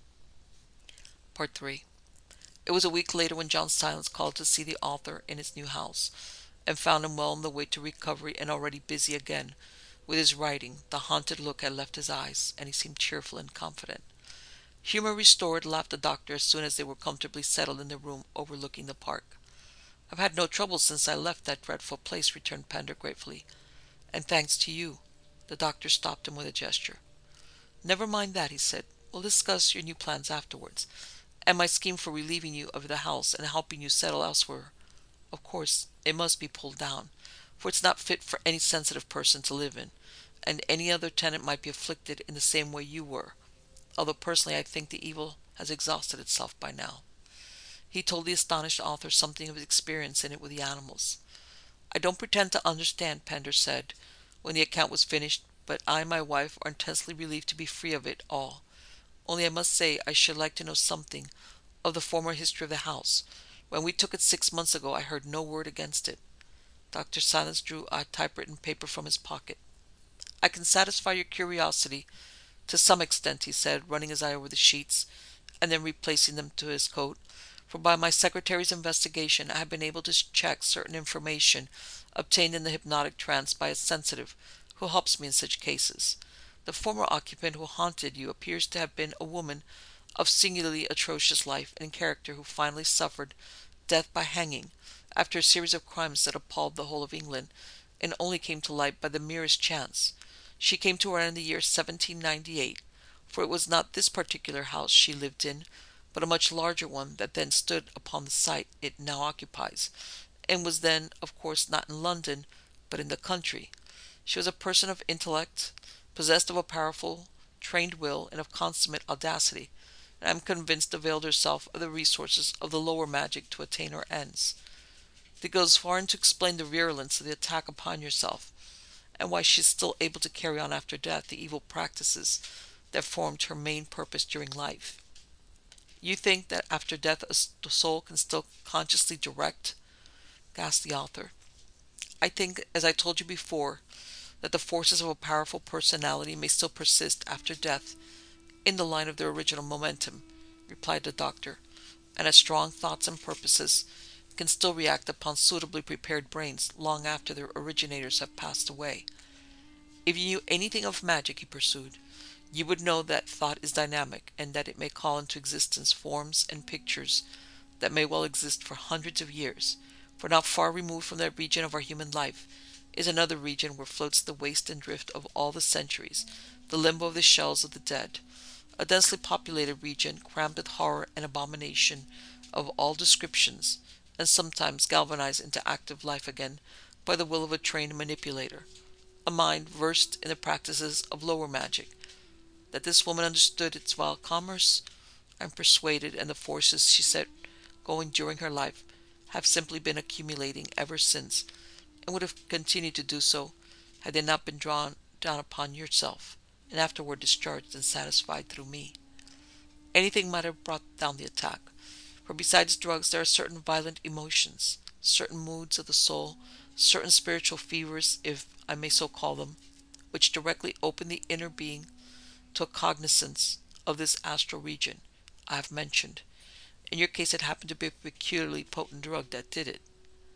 Part 3. It was a week later when John Silence called to see the author in his new house, and found him well on the way to recovery and already busy again with his writing. The haunted look had left his eyes, and he seemed cheerful and confident. Humor restored, laughed the doctor as soon as they were comfortably settled in the room overlooking the park. "I've had no trouble since I left that dreadful place," returned Pender gratefully. "And thanks to you." The doctor stopped him with a gesture. "Never mind that," he said. "We'll discuss your new plans afterwards, and my scheme for relieving you of the house and helping you settle elsewhere. Of course, it must be pulled down, for it's not fit for any sensitive person to live in, and any other tenant might be afflicted in the same way you were, although personally I think the evil has exhausted itself by now." He told the astonished author something of his experience in it with the animals. I don't pretend to understand, Pender said, when the account was finished, but I and my wife are intensely relieved to be free of it all. Only I must say I should like to know something of the former history of the house. When we took it 6 months ago, I heard no word against it. Dr. Silence drew a typewritten paper from his pocket. I can satisfy your curiosity to some extent, he said, running his eye over the sheets and then replacing them to his coat, for by my secretary's investigation I have been able to check certain information obtained in the hypnotic trance by a sensitive who helps me in such cases. The former occupant who haunted you appears to have been a woman of singularly atrocious life and character who finally suffered death by hanging after a series of crimes that appalled the whole of England and only came to light by the merest chance. She came to our end in the year 1798, for it was not this particular house she lived in, but a much larger one that then stood upon the site it now occupies, and was then, of course, not in London, but in the country. She was a person of intellect, possessed of a powerful, trained will, and of consummate audacity, and I am convinced availed herself of the resources of the lower magic to attain her ends. It goes far to explain the virulence of the attack upon yourself, and why she is still able to carry on after death the evil practices that formed her main purpose during life. You think that after death a soul can still consciously direct? Gasped the author. I think, as I told you before, that the forces of a powerful personality may still persist after death in the line of their original momentum, replied the doctor, and as strong thoughts and purposes can still react upon suitably prepared brains long after their originators have passed away. If you knew anything of magic, he pursued, you would know that thought is dynamic and that it may call into existence forms and pictures that may well exist for hundreds of years, for not far removed from that region of our human life is another region where floats the waste and drift of all the centuries, the limbo of the shells of the dead, a densely populated region crammed with horror and abomination of all descriptions, and sometimes galvanized into active life again by the will of a trained manipulator, a mind versed in the practices of lower magic. That this woman understood its vile commerce, I am persuaded, and the forces she set going during her life have simply been accumulating ever since, and would have continued to do so had they not been drawn down upon yourself, and afterward discharged and satisfied through me. Anything might have brought down the attack, for besides drugs there are certain violent emotions, certain moods of the soul, certain spiritual fevers, if I may so call them, which directly open the inner being to a cognizance of this astral region I have mentioned. In your case it happened to be a peculiarly potent drug that did it.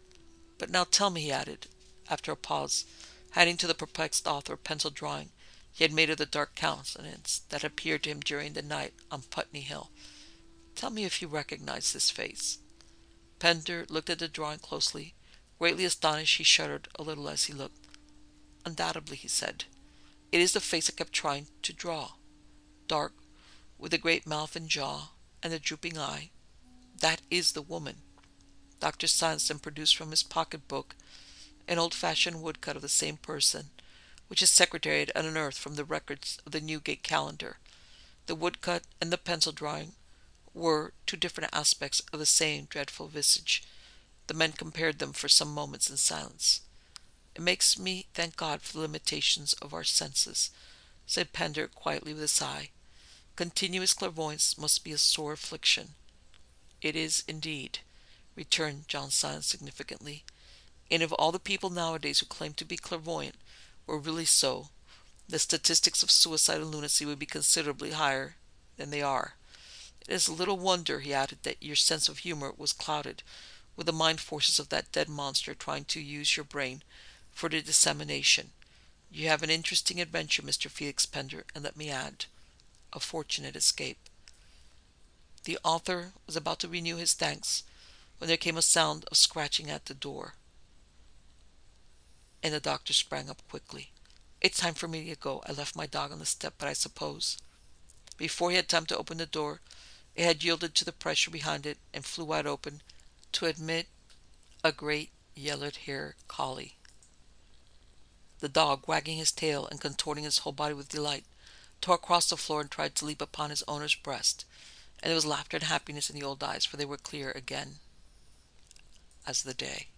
But now tell me, he added, after a pause, handing to the perplexed author a pencil drawing he had made of the dark countenance that appeared to him during the night on Putney Hill, tell me if you recognize this face. Pender looked at the drawing closely. Greatly astonished, he shuddered a little as he looked. Undoubtedly, he said. It is the face I kept trying to draw. Dark, with the great mouth and jaw, and the drooping eye. That is the woman. Dr. Silence then produced from his pocket-book an old-fashioned woodcut of the same person, which his secretary had unearthed from the records of the Newgate calendar. The woodcut and the pencil drawing were two different aspects of the same dreadful visage. The men compared them for some moments in silence. It makes me thank God for the limitations of our senses, said Pender quietly with a sigh. Continuous clairvoyance must be a sore affliction. It is indeed, returned John Silence significantly. And if all the people nowadays who claim to be clairvoyant were really so, the statistics of suicide and lunacy would be considerably higher than they are. It is little wonder, he added, that your sense of humor was clouded with the mind forces of that dead monster trying to use your brain for their dissemination. You have an interesting adventure, Mr. Felix Pender, and let me add, a fortunate escape. The author was about to renew his thanks when there came a sound of scratching at the door, and the doctor sprang up quickly. It's time for me to go. I left my dog on the step, but I suppose... Before he had time to open the door, it had yielded to the pressure behind it and flew wide open to admit a great yellow-haired collie. The dog, wagging his tail and contorting his whole body with delight, tore across the floor and tried to leap upon his owner's breast, and there was laughter and happiness in the old eyes, for they were clear again as the day.